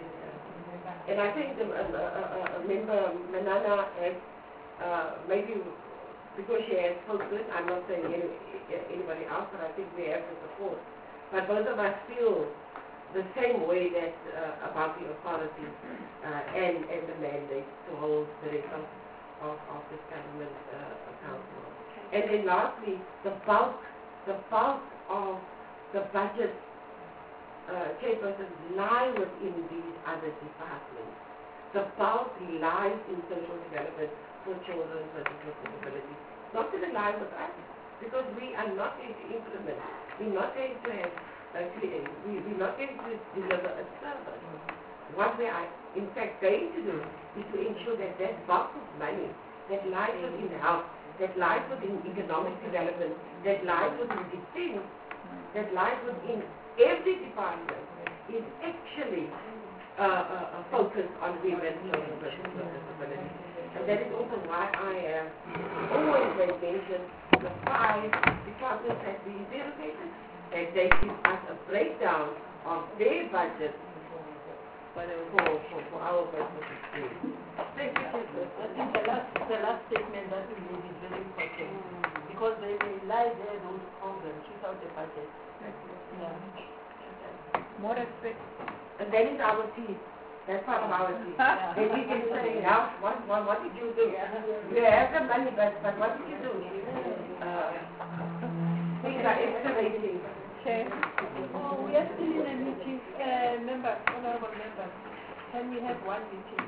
And I think the member Manana has, maybe because she has spoken, I'm not saying anybody else, but I think we have the support. But both of us feel the same way that about the authority and the mandate to hold the rest of this government accountable. And then lastly, the bulk of the budget chairpersons lie within these other departments. The bulk lies in social development for children with disabilities. Not to lie with us, because we are not going to implement. We're not going to have. We're not going to deliver a service. What we are, in fact, going to do is to ensure that that bulk of money that lies within health, that lies within economic development, that lies within defense, that lies within every department is actually focused on women and children with disabilities. And that is also why I have always made mention of the 5 departments that we interrogated, and they give us a breakdown of their budget for our purposes. Thank you. I think the last statement that we made is very important, because they may lie there, those programs, without a budget. Yeah. more respect. And that is our team. That's part of our team. Then we can say, yeah, what did you do? You have the money, but what did you do? Things are escalating. Oh, we are still in a meeting. Honorable member, can we have one meeting?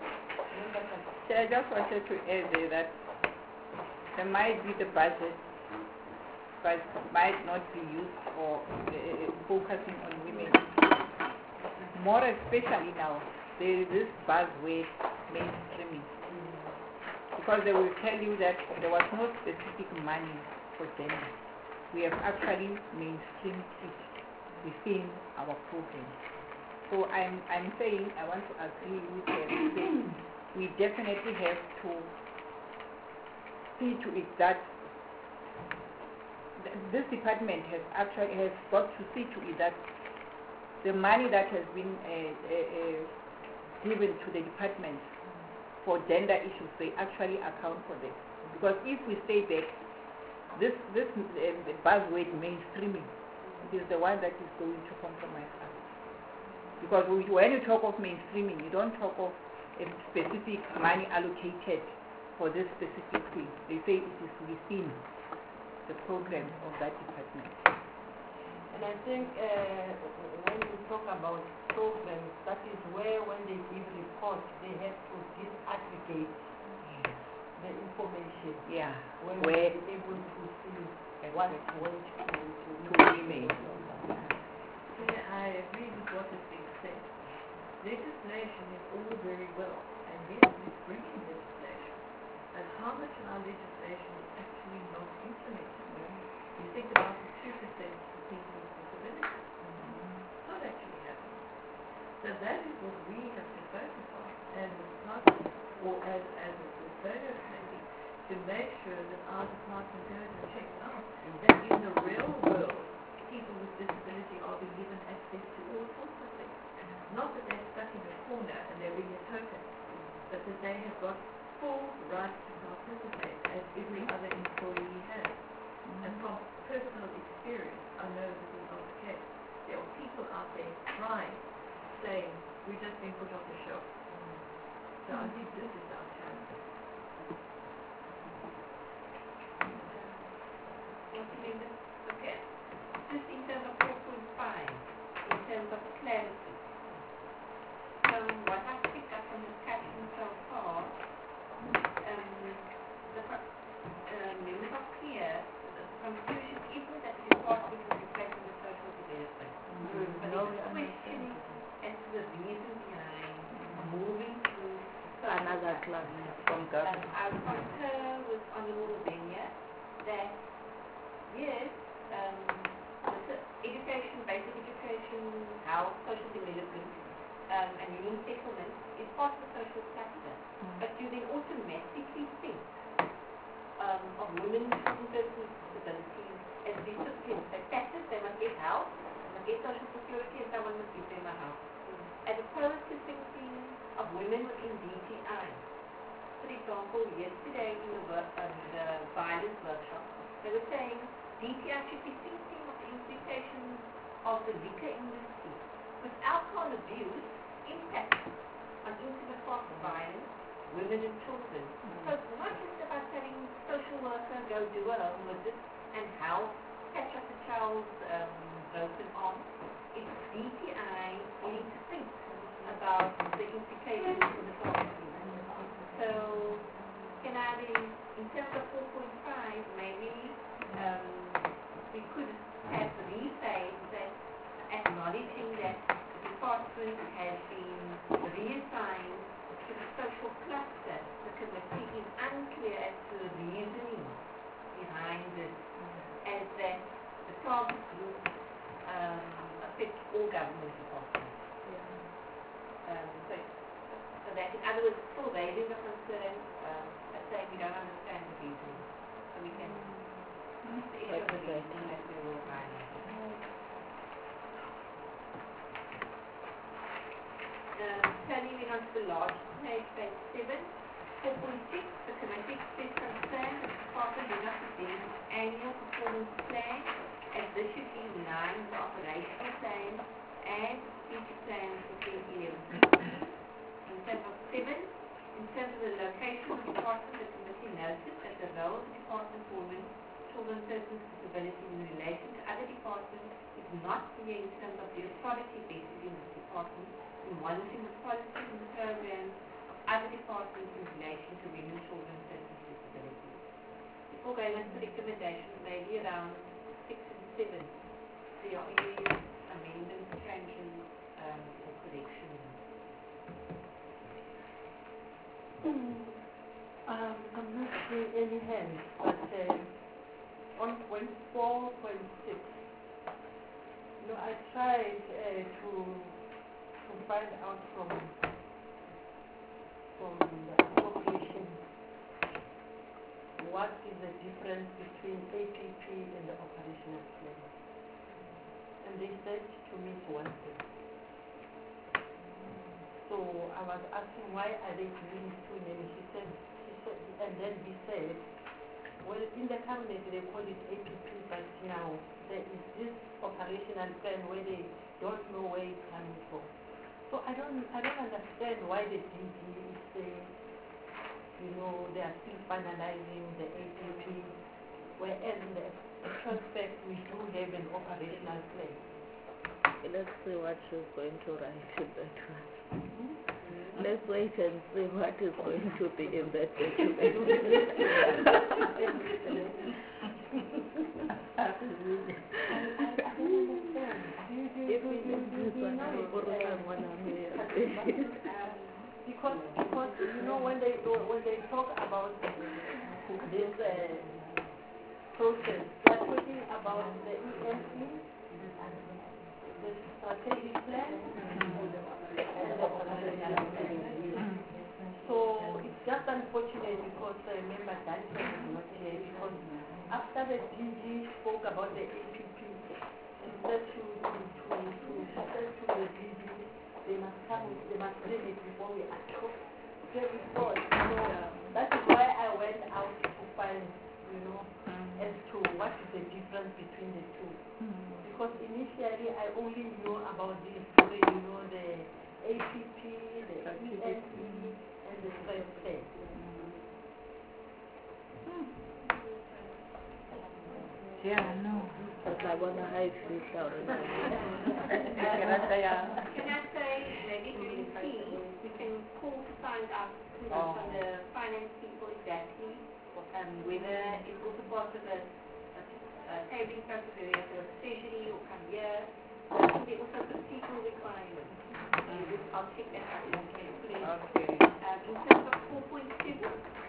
I just wanted to add there that there might be the budget, but might not be used for focusing on women. More especially now, there is this buzzword mainstreaming. Because they will tell you that there was no specific money for gender. We have actually mainstreamed it within our program. So I'm saying I want to agree with her. We definitely have to see to it that this department has got to see to it that the money that has been given to the department for gender issues, they actually account for this. Because if we stay back, this buzzword mainstreaming is the one that is going to compromise us. Because when you talk of mainstreaming, you don't talk of a specific money allocated for this specific thing. They say it is within the program of that department. And I think when you talk about programs, that is where when they give reports, they have to disaggregate the information. Yeah. When Where we're able to see what went to email. Yeah, I agree with what is being said. Legislation is all very well, and yes, it's bringing legislation. And how much of our legislation is actually not implemented? You think about the 2% for people with disabilities. It's not actually happening. So that is what we have to focus on as a department, or as a portfolio maybe, to make sure that our department goes and checks out that in the real world, people with disability are being given access to all sorts of things. Not that they're stuck in a corner and they're being a token, but that they have got full right to participate as every other employee has. And from personal experience, I know this is not the case. There are people out there crying, saying, we've just been put off the shelf. So I think this is our challenge. Okay. Just in terms of 4.5, in terms of clarity, what I picked up from the discussion so far, the members are clear, the conclusion isn't that the department is replacing the social development. But it's questioning as to the reason behind moving to Another class from government. I concur with Honorable Benya that yes, education, basic education, health, social development, and human settlement is part of the social cluster. But you then automatically think of women, children, persons with disabilities as disciplines. They practice, they must get health, they must get social security, and someone must give them a house. As opposed to thinking of women within DTI. For example, yesterday in the violence workshop, they were saying DTI should be thinking of the implications of the liquor industry, with alcohol abuse impacts on intimate partner violence, women and children. So it's not just about telling social worker, go do a home visit and help catch up the child's broken arm. It's DTI needing to think about the implications for the family. So can I then, in terms of 4.5, maybe we could have rephrased that, acknowledging that the department has been reassigned to the social cluster. The committee is unclear as to the reasoning behind this, as that the target group affects all government departments. So that, in other words, still raising the concern, but saying we don't understand the reasoning. So we can, the issue of the reasoning that we will highlight. Turning in on to the large page 7, 4.6, the committee expressed concern that the department do not present annual performance plan, as this should be in line with the operational plan and future plans within 11. In terms of 7, in terms of the location of the department, the committee noted that the role of the department for women, children, persons with disabilities in relation to other departments is not clear in terms of the authority vested in the department in monitoring the policies and the programs of other departments in relation to women, children, persons with disabilities. Before going on to the recommendations, maybe around 6 and 7, there are any amendments, changes, or corrections. I'm not seeing any hands, but on point 4.6, I tried to find out from the association what is the difference between APP and the operational plan. And they said to me it's one thing. So I was asking why are they doing two names? And then he said, well, in the cabinet they call it APP, but now there is this operational plan where they don't know where it's coming from. So I don't understand why the DG is saying, you know, they are still finalizing the APP, whereas in the actual fact we do have an operational plan. Let's see what she's going to write in that one. Let's wait and see what is going to be in that document. Because you know when they talk about this process, they're talking about the EMP, the strategic plan, and the operational plan. So it's just unfortunate because member Danton is not here, because after the DG spoke about the APP, she said to the DG, they must bring it before we approve. So that is why I went out to find, you know, as to what is the difference between the two. Because initially I only knew about this, you know, the APP, the ENP, and the stress test. Yeah, no. I wonder how it feels out. Can I say, maybe during tea, we can call to find out from the finance people exactly whether it's also part of a saving process, whether it's a treasury or come here. I think there are also procedural requirements. I'll check that out in case. Okay. In terms of 4.7,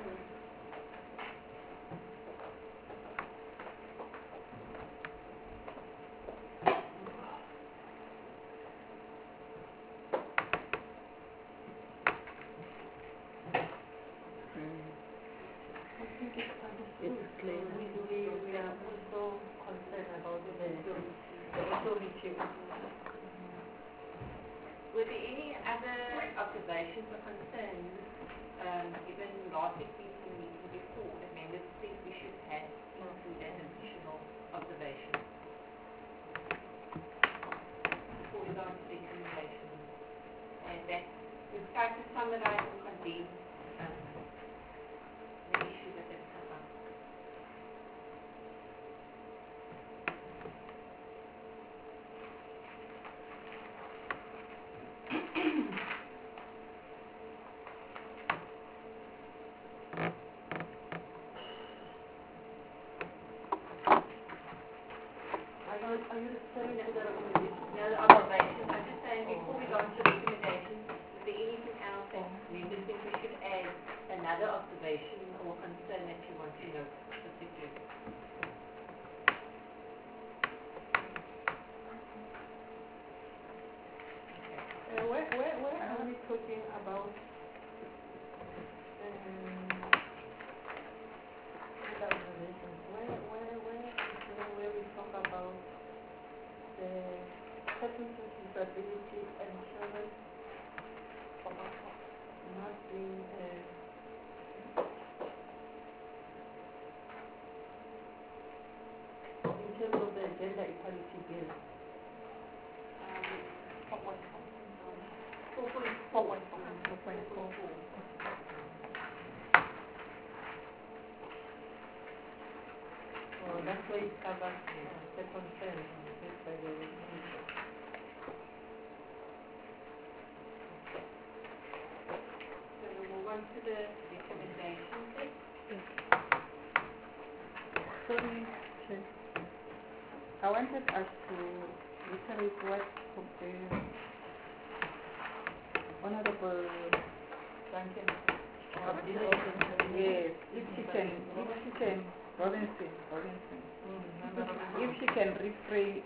It's clear. We are also concerned about the authority. were there any other observations or concerns, given last week's meeting before, that members think we should have include as additional observation? Before we go on to recommendations. And that we've tried to summarize and condense the issues that have come up. Are you referring to the recommendation? No, the observations. I'm just saying before we go on to recommendations, is there anything else that members think we should add, another observation or concern that you want to note particularly? Where are we talking about observations? Where we talk about the persons with disability and children not being in terms of the gender equality bill. 4.4. Oh, that's why it covers the concern raised by the minister. So we'll move on to the recommendations. Sorry, Chair. I wanted us to reiterate what Honorable Duncan. Yes, if she can, Robinson, if she can rephrase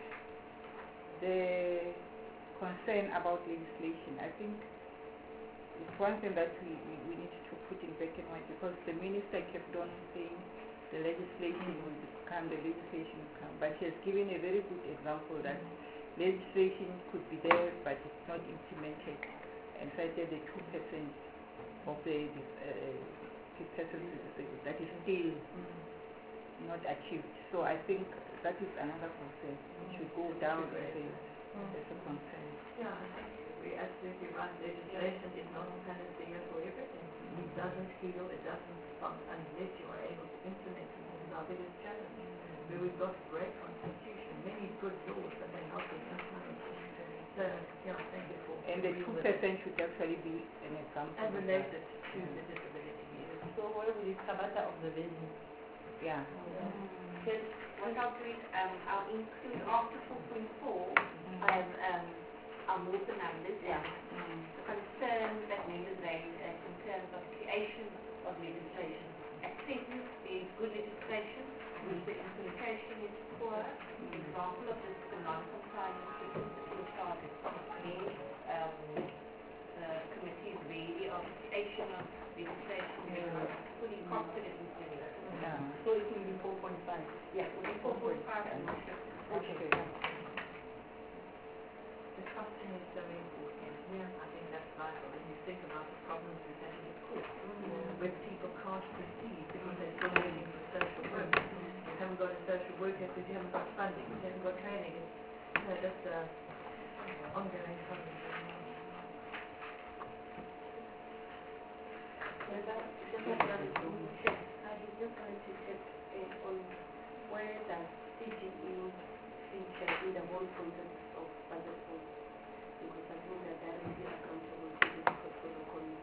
the concern about legislation, I think it's one thing that we need to put in black and white, because the minister kept on saying the legislation will come, the legislation will come. But she has given a very good example that legislation could be there, but it's not implemented, and cited the 2% of the persons that is still not achieved. So I think that is another concern. It should go down as a concern. Yeah, I think we absolutely right. Legislation is not panacea for everything. It doesn't heal, it doesn't stop unless you are able to implement it. This is our biggest challenge. Where we've got a great constitution, many good laws, but they're not being implemented. So, yeah, thank you for... And the 2% should actually be an example. And related to the disability. So where will it come out of the business? Yeah. Then what I'll do is I'll include after 4.4, I'll move the numbers and the concerns that members raised in terms of creation of legislation. Acceptance is good legislation, which the implementation is poor. Example of this, the non-compliance with the charges. Many committees really of creation of legislation fully costed and implemented. So it will be 4.5. Yeah, it will be 4.5 and not just. Okay. The costing is so important. Yeah, I think that's vital. When you think about the problems we've had in the court, where people can't proceed because they're still waiting for social work. You haven't got a social worker because you haven't got funding, you haven't got training. It's just ongoing problem. I just wanted to check on where does CGE feature in the whole process of budget vote, because I think they're directly accountable to the portfolio committee.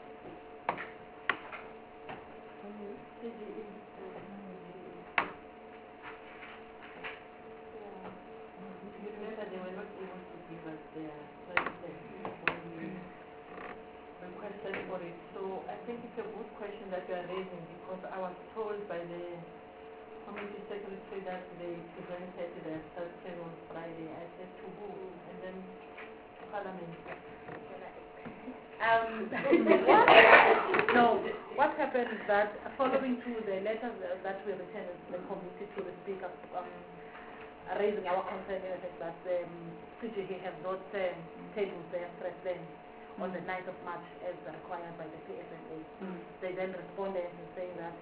CGE. You remember they were not able to give us their president when we requested for it. So I think it's a good question that you are raising, because I was told by the committee secretary that they presented their third on Friday. I said to who? And then Parliament. No, what happened is that following to the letter that we returned to the committee to the speaker, raising our concern in the fact that CGE have not tabled their president on the 9th of March as required by the PSSA. They then responded and saying that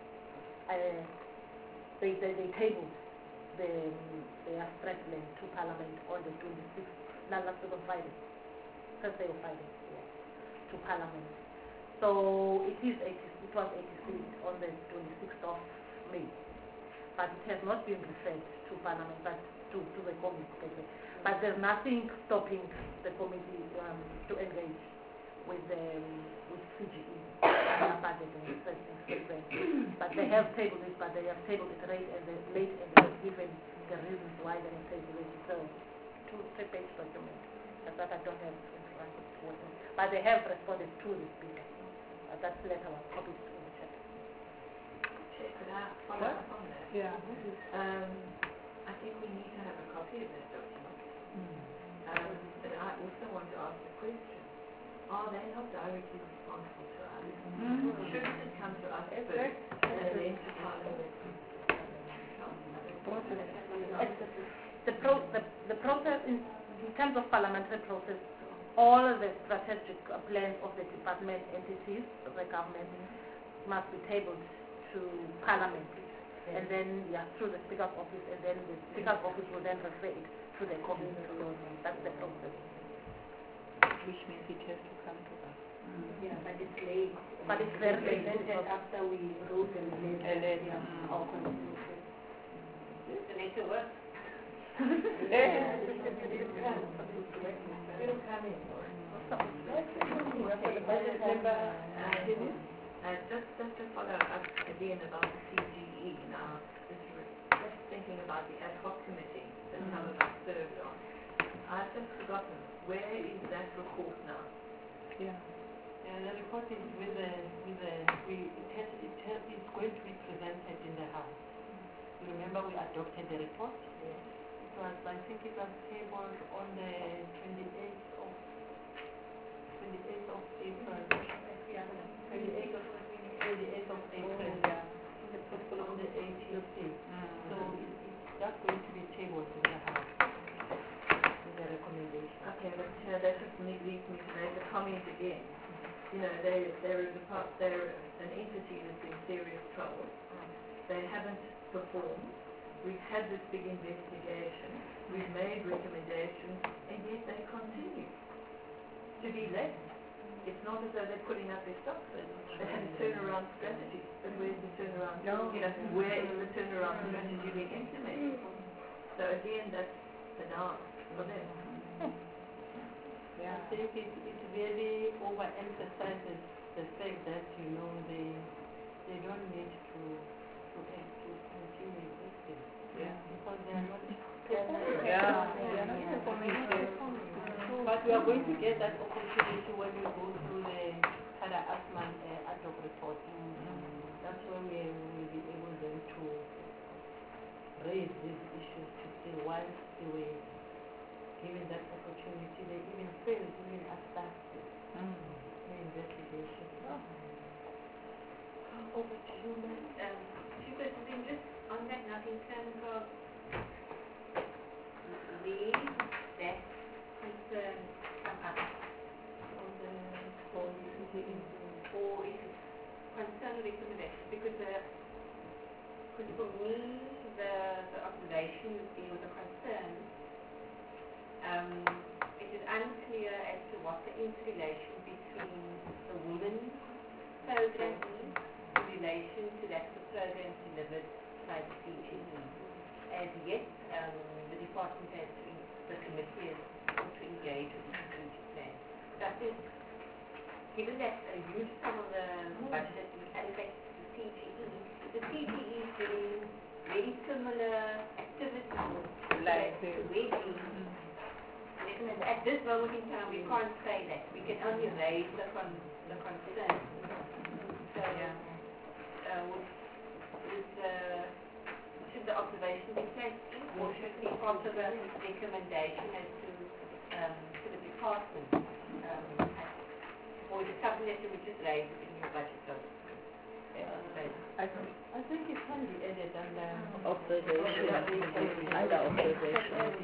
they tabled their president to Parliament on the 26th, last week on Friday, Thursday or Friday, to Parliament. So it was 86 on the 26th of May, but it has not been referred to Parliament, but to the committee. But there's nothing stopping the committee to engage with CGE budget and certain. But they have tabled it, but they have tabled it late and they have given the reasons why they have tabled it. So, 2-3-page document. But I don't have in front of me. But they have responded to the speaker. That letter was copied to the chat. Could I follow up on that? Yeah. I think we need to have a copy of that document. But I also want to ask the question, are they not directly responsible to us? Shouldn't it come to us first and then to Parliament? The process, in terms of parliamentary process, all the strategic plans of the department entities of the government must be tabled to Parliament. And then, through the Speaker's office, and then the Speaker's office will then refer it to the committee. That's the process. Which means it has to come to us. Yeah, but it's late. But it's very late. Presented after we wrote the letter. Our constitution. The letter works. We'll come in. Just to follow up again about the CGE now, just thinking about the ad hoc committee that some of us served on. I've just forgotten, where is that report now? Yeah. The report is it's going to be presented in the House. You remember we adopted the report? Yeah. I think it was tabled on the 28th of April. comment again. You know, they're an entity that's in serious trouble. They haven't performed. We've had this big investigation. We've made recommendations, and yet they continue to be left. It's not as though they're putting up their stocks. They have a turnaround strategy. But where's the turnaround? No. You know, where is the turnaround strategy being implemented? So again, that's an ask for them. I think it really overemphasizes the fact that, you know, they don't need to continue acting. Yeah. Because they are not Yeah. But we are going to get that opportunity when we go through the Hannah Asman ad hoc report. That's when we will be able then to raise these issues to see once they were given that opportunity, they even failed even after the investigation. Over to you, ma'am. Then just on that note, in terms of leave that concern come up on the or if it's concern recommendation, because for me the observation or the concern, it is unclear as to what the interrelation between the women's program is in relation to that the program delivered by the CGE. As yet, the department has to, the committee has to engage with the strategic plan. So I think, given that a huge sum of the budget is allocated to the CGE is doing very similar activities Like to Webby. At this moment in time, we can't say that. We can only raise the concern. So, should the observation be taken, or should we part of a recommendation as to the department? Or is it something that you would just raise in your budget? I think it can be added under Observation. Under observation.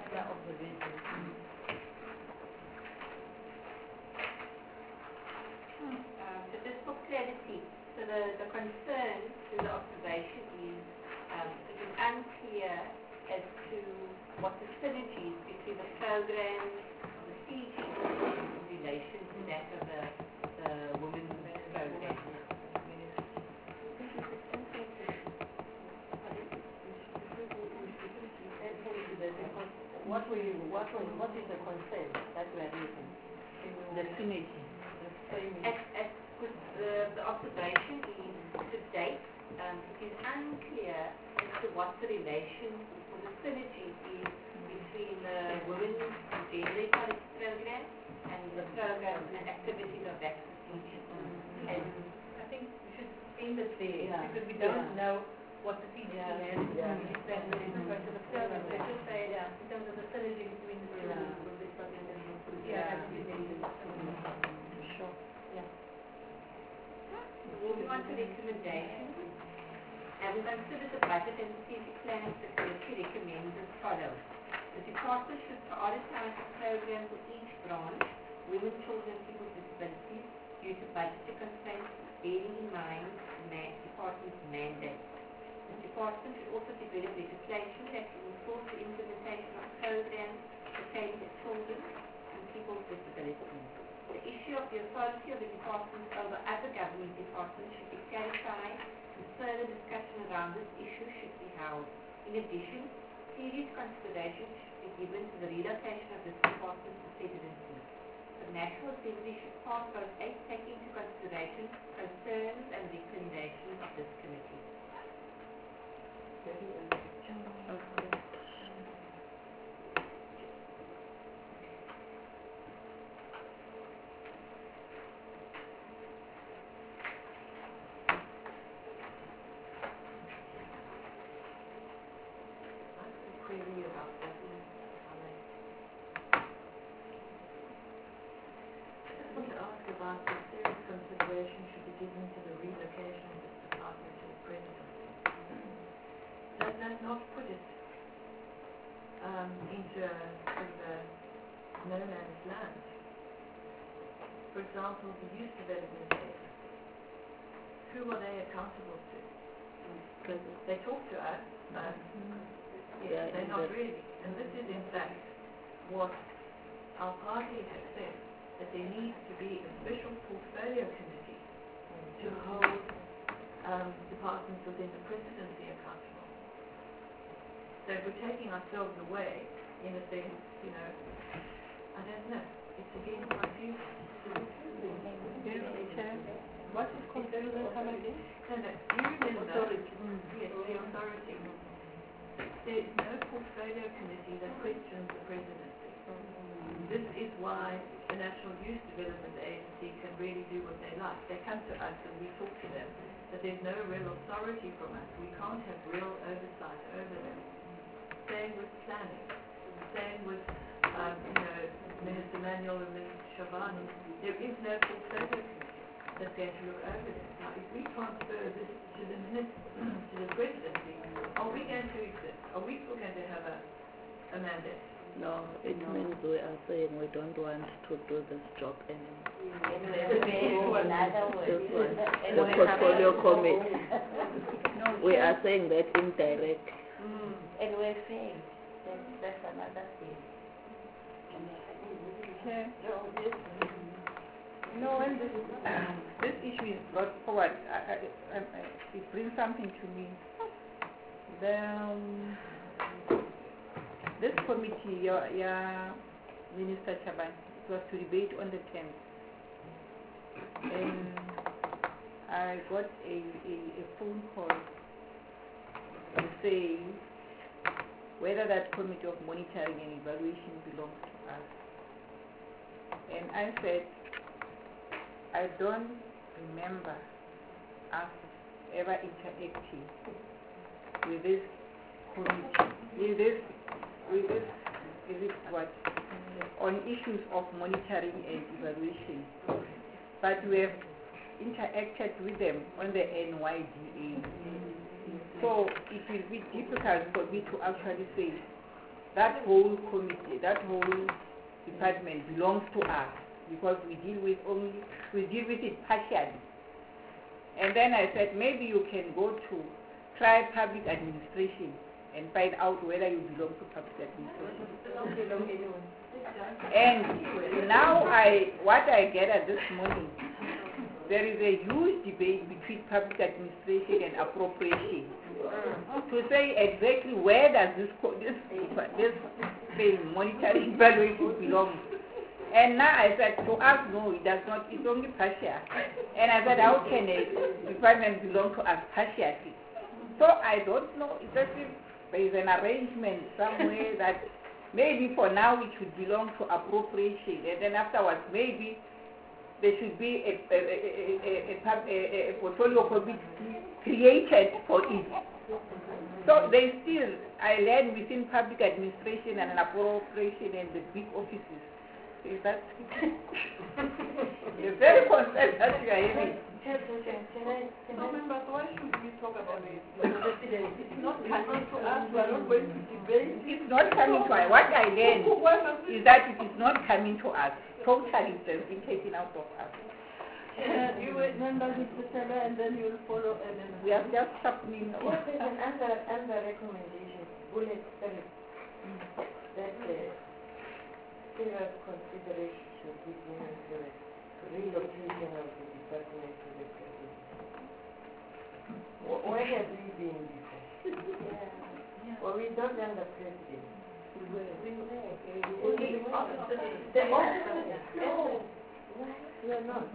So just for clarity, so the concern to the observation is it is unclear as to what the synergies between the programs of the CG in relation to that of the women's program. What is the concern that we are raising? The synergy. The observation is to date, it is unclear as to what the relation or the synergy is between the Women's Gender Equality Program and the program and activities of that procedure. And I think we should end it there because we don't know what the CGE has in terms of the program. Let's just say in terms of the synergy between the two of this program and Sure. Moving on to recommendations. Having considered the budget and strategic plans, the committee recommends as follows. The department should prioritize the program for each branch, women, children, and people with disabilities, due to budgetary constraints, bearing in mind the department's mandate. The department should also develop legislation that will enforce the implementation of programs pertaining to children and people with disabilities. The issue of the authority of the department over other government departments should be clarified, and further discussion around this issue should be held. In addition, serious consideration should be given to the relocation of this department to residency. The National Assembly should pass Vote 8 taking into consideration concerns and recommendations of this committee. Query about that. I want to ask about the serious consideration should be given to the relocation of this department to the president. Does that not put it into a sort of a no man's land? for example, the youth development aid, who are they accountable to? Because they talk to us, but they're not really. And this is in fact what our party has said, that there needs to be a special portfolio committee to hold departments within the presidency accountable. So if we're taking ourselves away, in a sense, you know, I don't know, it's again confusing. What is confusion come again? No, you remember, authority. Yes, the authority. There's no portfolio committee that questions the presidency. This is why the National Youth Development Agency can really do what they like. They come to us and we talk to them, but there's no real authority from us. We can't have real oversight over them. Same with planning. Same with, Minister Manuel and Minister Shabani. There is no portfolio committee that's going to look over this. Now, if we transfer this to the to the presidency, are we going to exist? Are we still going to have a mandate? No, it means we are saying we don't want to do this job anymore. The portfolio committee. We are saying that indirectly. And we're saying that's another thing. When this issue is brought forward, it brings something to me. This committee, your Minister Chaban, it was to debate on the 10th. And I got a phone call to say whether that committee of monitoring and evaluation belongs to us. And I said, I don't remember us ever interacting with this committee, on issues of monitoring and evaluation. But we have interacted with them on the NYDA. So it will be difficult for me to actually say that whole committee, that whole department belongs to us, because we deal with it partially. And then I said, maybe you can go to try public administration and find out whether you belong to public administration. And now what I gathered this morning, there is a huge debate between public administration and appropriation to say exactly where does this thing, monitoring evaluation, belong. And now I said, to us, no, it does not, it's only partial. And I said, how can a department belong to us partially? So I don't know, it's as if there is an arrangement somewhere that maybe for now it should belong to appropriation, and then afterwards maybe there should be a portfolio committee created for it. So they still, I learn within public administration and appropriation and the big offices. Is that the very concept that you are having? But why should we talk about it? It's not coming to us, we are not going to debate. It's not coming to us. What I learned is that it is not coming to us. Totally it has been taken out of us. You wait members with Priscilla and then you'll follow and then we are just sharpening. Yes, there's an other recommendation, bullet 3, that serious consideration should be given to the relocation of the department to the president. Where have we been before? Well, we don't run the president. The office. No. We are not.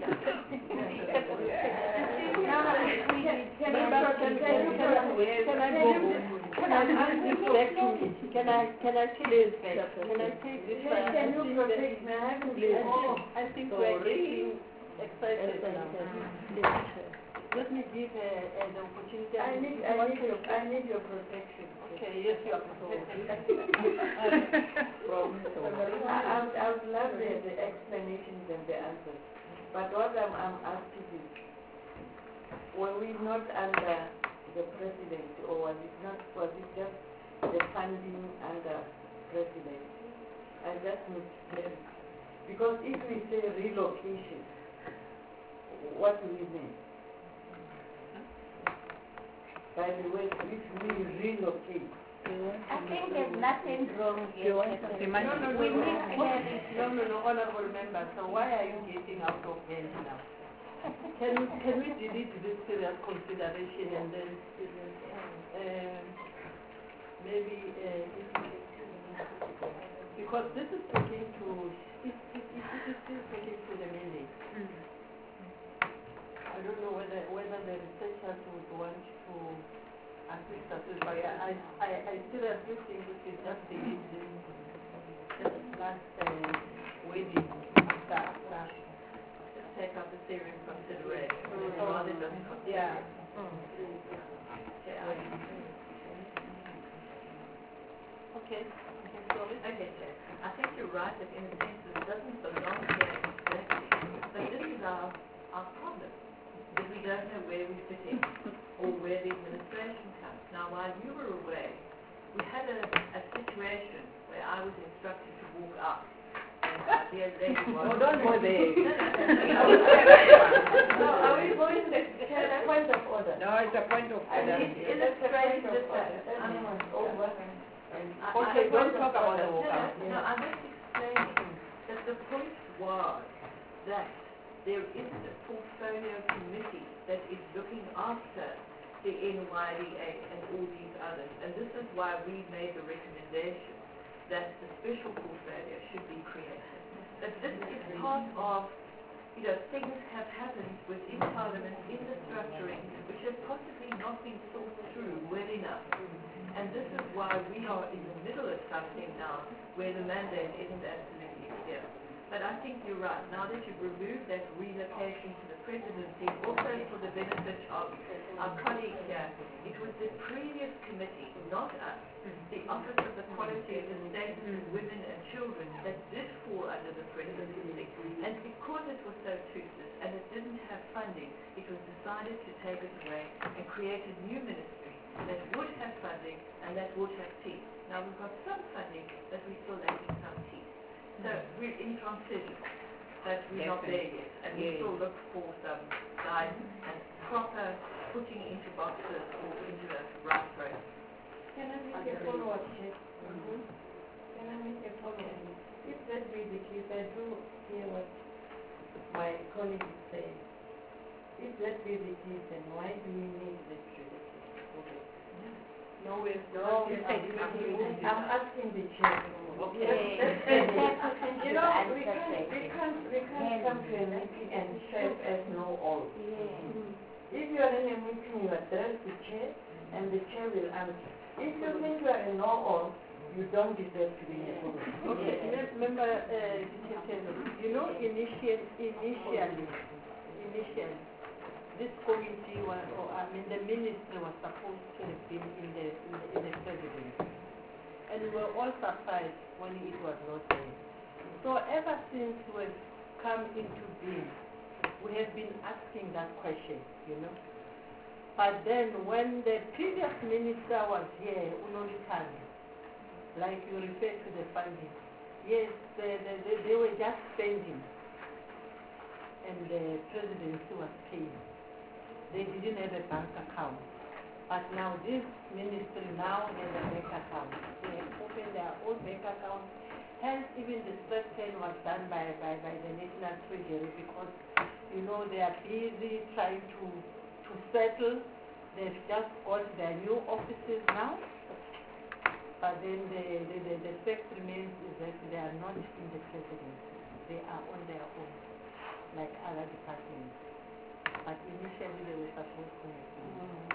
Can I take this back? Can you protect me? I haven't been. I think we're getting excited now. Let me give an opportunity. I need your protection. Okay, yes, you are protected. I would love the explanations and the answers. But what I'm asking is, were we not under the president, or was it just the funding under president? I just need clarity. Because if we say relocation, what do we mean? By the way, if we relocate, I think there's nothing wrong here. No, honorable member, so why are you getting out of hand now? Can we delete this serious consideration and then maybe because this is talking to it is still talking to the mandate. I don't know whether the researchers would want to assist us, but I seriously think we should just delete this last wording after. Take up the serious consideration. Yeah. Okay. Okay, Chair. I think you're right that in a sense it doesn't belong here exactly. But this is our problem. That we don't know where we fit in or where the administration comes. Now, while you were away, we had a situation where I was instructed to walk out. Dear lady was... Oh, don't go there. No, are we going to a point of order? No, it's a point of order. It illustrates this over. Okay, don't talk about the walkout. No, I'm just explaining that the point was that there is a portfolio committee that is looking after the NYDA and all these others. And this is why we made the recommendation that the special portfolio should be created. But this is part of, things have happened within Parliament in the structuring which have possibly not been thought through well enough. And this is why we are in the middle of something now where the mandate isn't absolutely clear. But I think you're right. Now that you've removed that relocation to the presidency, also for the benefit of our colleague here, it was the previous committee, not us, the Office of the Quality of the Status of Women and Children, that did fall under the presidency. And because it was so toothless and it didn't have funding, it was decided to take it away and create a new ministry that would have funding and that would have teeth. Now we've got some funding, but we still lacking some teeth. So we're in transition, but we're not there yet. And we still look for some guidance and proper putting into boxes or into a right process. Can I make a follow-up, Chief? Can I make a follow-up? If that be the case, I do hear what my colleague is saying. If that be the case, then why do we need this relocation? No, I'm asking the chair. Okay. We can't come to a meeting and serve as know all. If you are in a meeting, you address the chair, and the chair will answer. If you think you are a know all, you don't deserve to be in a meeting. Okay, remember, initially, this committee was, the ministry was supposed to have been in the presidency. And we were all surprised when it was not there. So ever since we've come into being, we have been asking that question, But then when the previous minister was here, Unolikani, like you referred to the funding, yes, they were just spending, and the presidency was paying. They didn't have a bank account. But now this ministry now has a bank account. They have opened their own bank account. Hence, even the stress test was done by the National Treasury because, they are busy trying to settle. They've just got their new offices now. But then the fact remains is that they are not in the presidency. They are on their own, like other departments. But initially they were supposed to have been.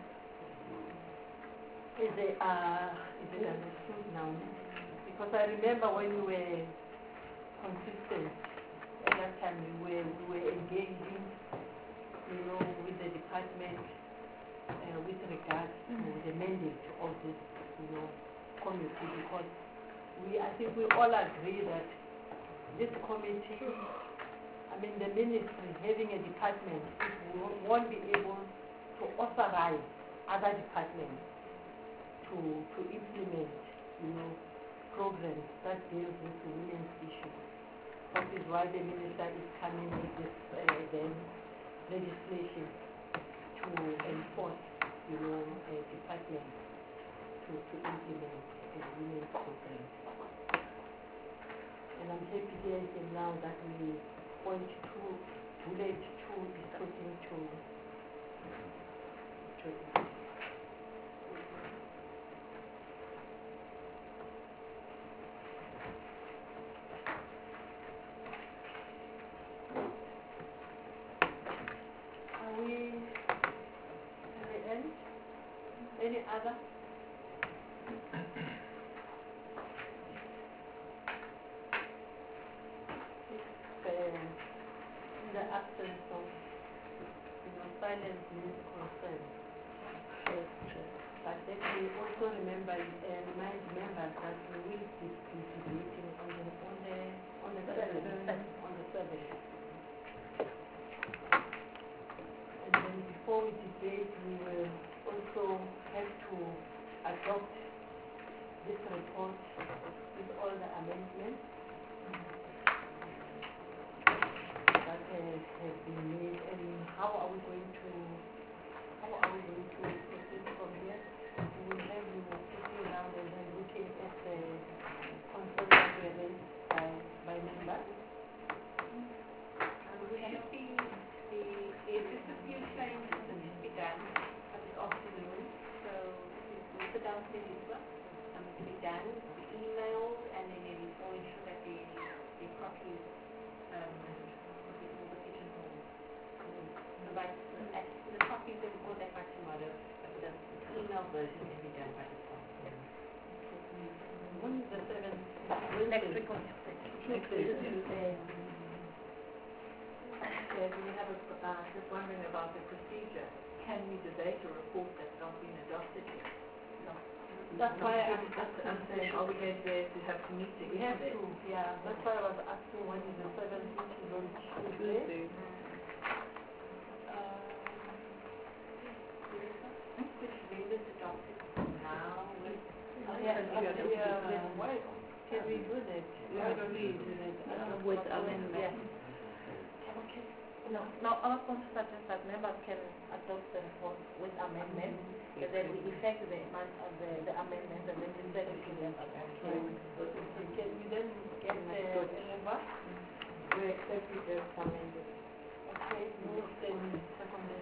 Is it understood now? Because I remember when we were consistent, at that time we were engaging, with the department with regards to the mandate of this, committee, because I think we all agree that this committee, the ministry having a department, it won't be able to authorize other departments to implement, programs that deal with the women's issues. That is why the minister is coming with this then legislation to enforce, departments to implement the women's program. And I'm happy here again now that we point to bullet 2 is talking to Are we at the end? Any other? In the absence of silence means concern. But let me also remind members that we will be debating on the 7th. And then before we debate, we will also have to adopt this report with all the amendments that have been made. And how are we going to proceed from here? We will have you sitting down and then looking at the concepts that were raised by members. We should be there's just a few changes that should be done this afternoon. So we'll sit down to this one. To be done, the emails, and then maybe we'll ensure that the copies of the pigeonhole. But the copies that we go back by tomorrow, but the email version will be done by this afternoon. When is the 7th? Next week on Tuesday. We have just wondering about the procedure. Can we debate a report that's not been adopted yet? No. That's why I'm saying, are we going to have to meet we have again? to, yeah. That's why I was asking when is the 7th, which is on Tuesday. Which we will adopt it now with Why can we do that? Why don't we do that? With amendment. No, I was going to suggest that members can adopt the report with amendments, and then we effect the amendments, and then we send it to them. Can we then get the number? We accept it as amended. Okay, move then seconded.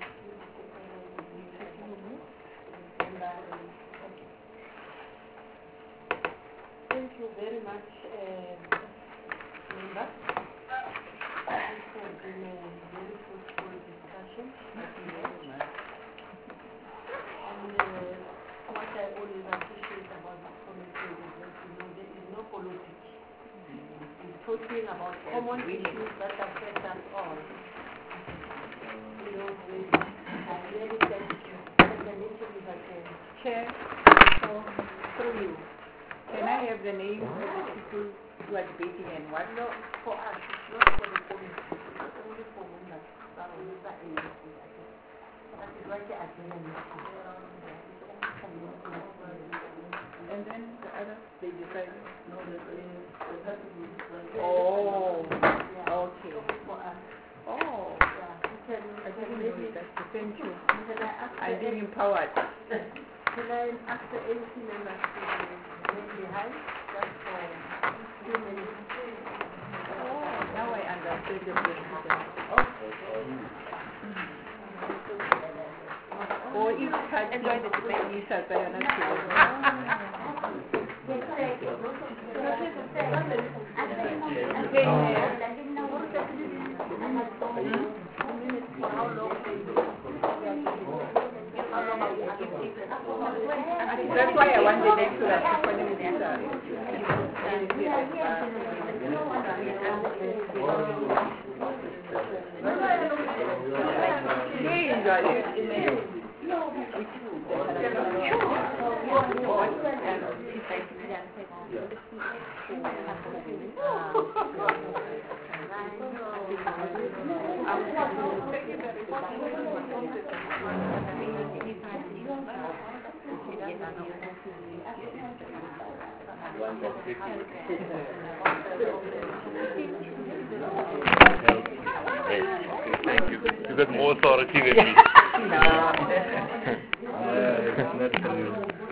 Thank you very much, members. This has been a very fruitful discussion. And what I always appreciate about this committee is that there is no politics. It's talking about common issues that affect us all. I really thank you. And the meeting is adjourned. Chair, Through you. can I have the names of the people who are debating and what? No, for us, it's not for the committee. It's only for members. That is why they are doing a meeting. And then the others, they decide. No, Oh, Yeah. okay. Only for us. Oh, Yeah. I didn't know that. Thank you. Can I ask I'm the being empowered. Can I ask the AC members to remain behind just for a few minutes? Oh, now I understand the procedure. Or if can't enjoy the debate, How long that's why I wanted them to have to follow one that's pretty. Thank you. You got more authority than me. It's not for you.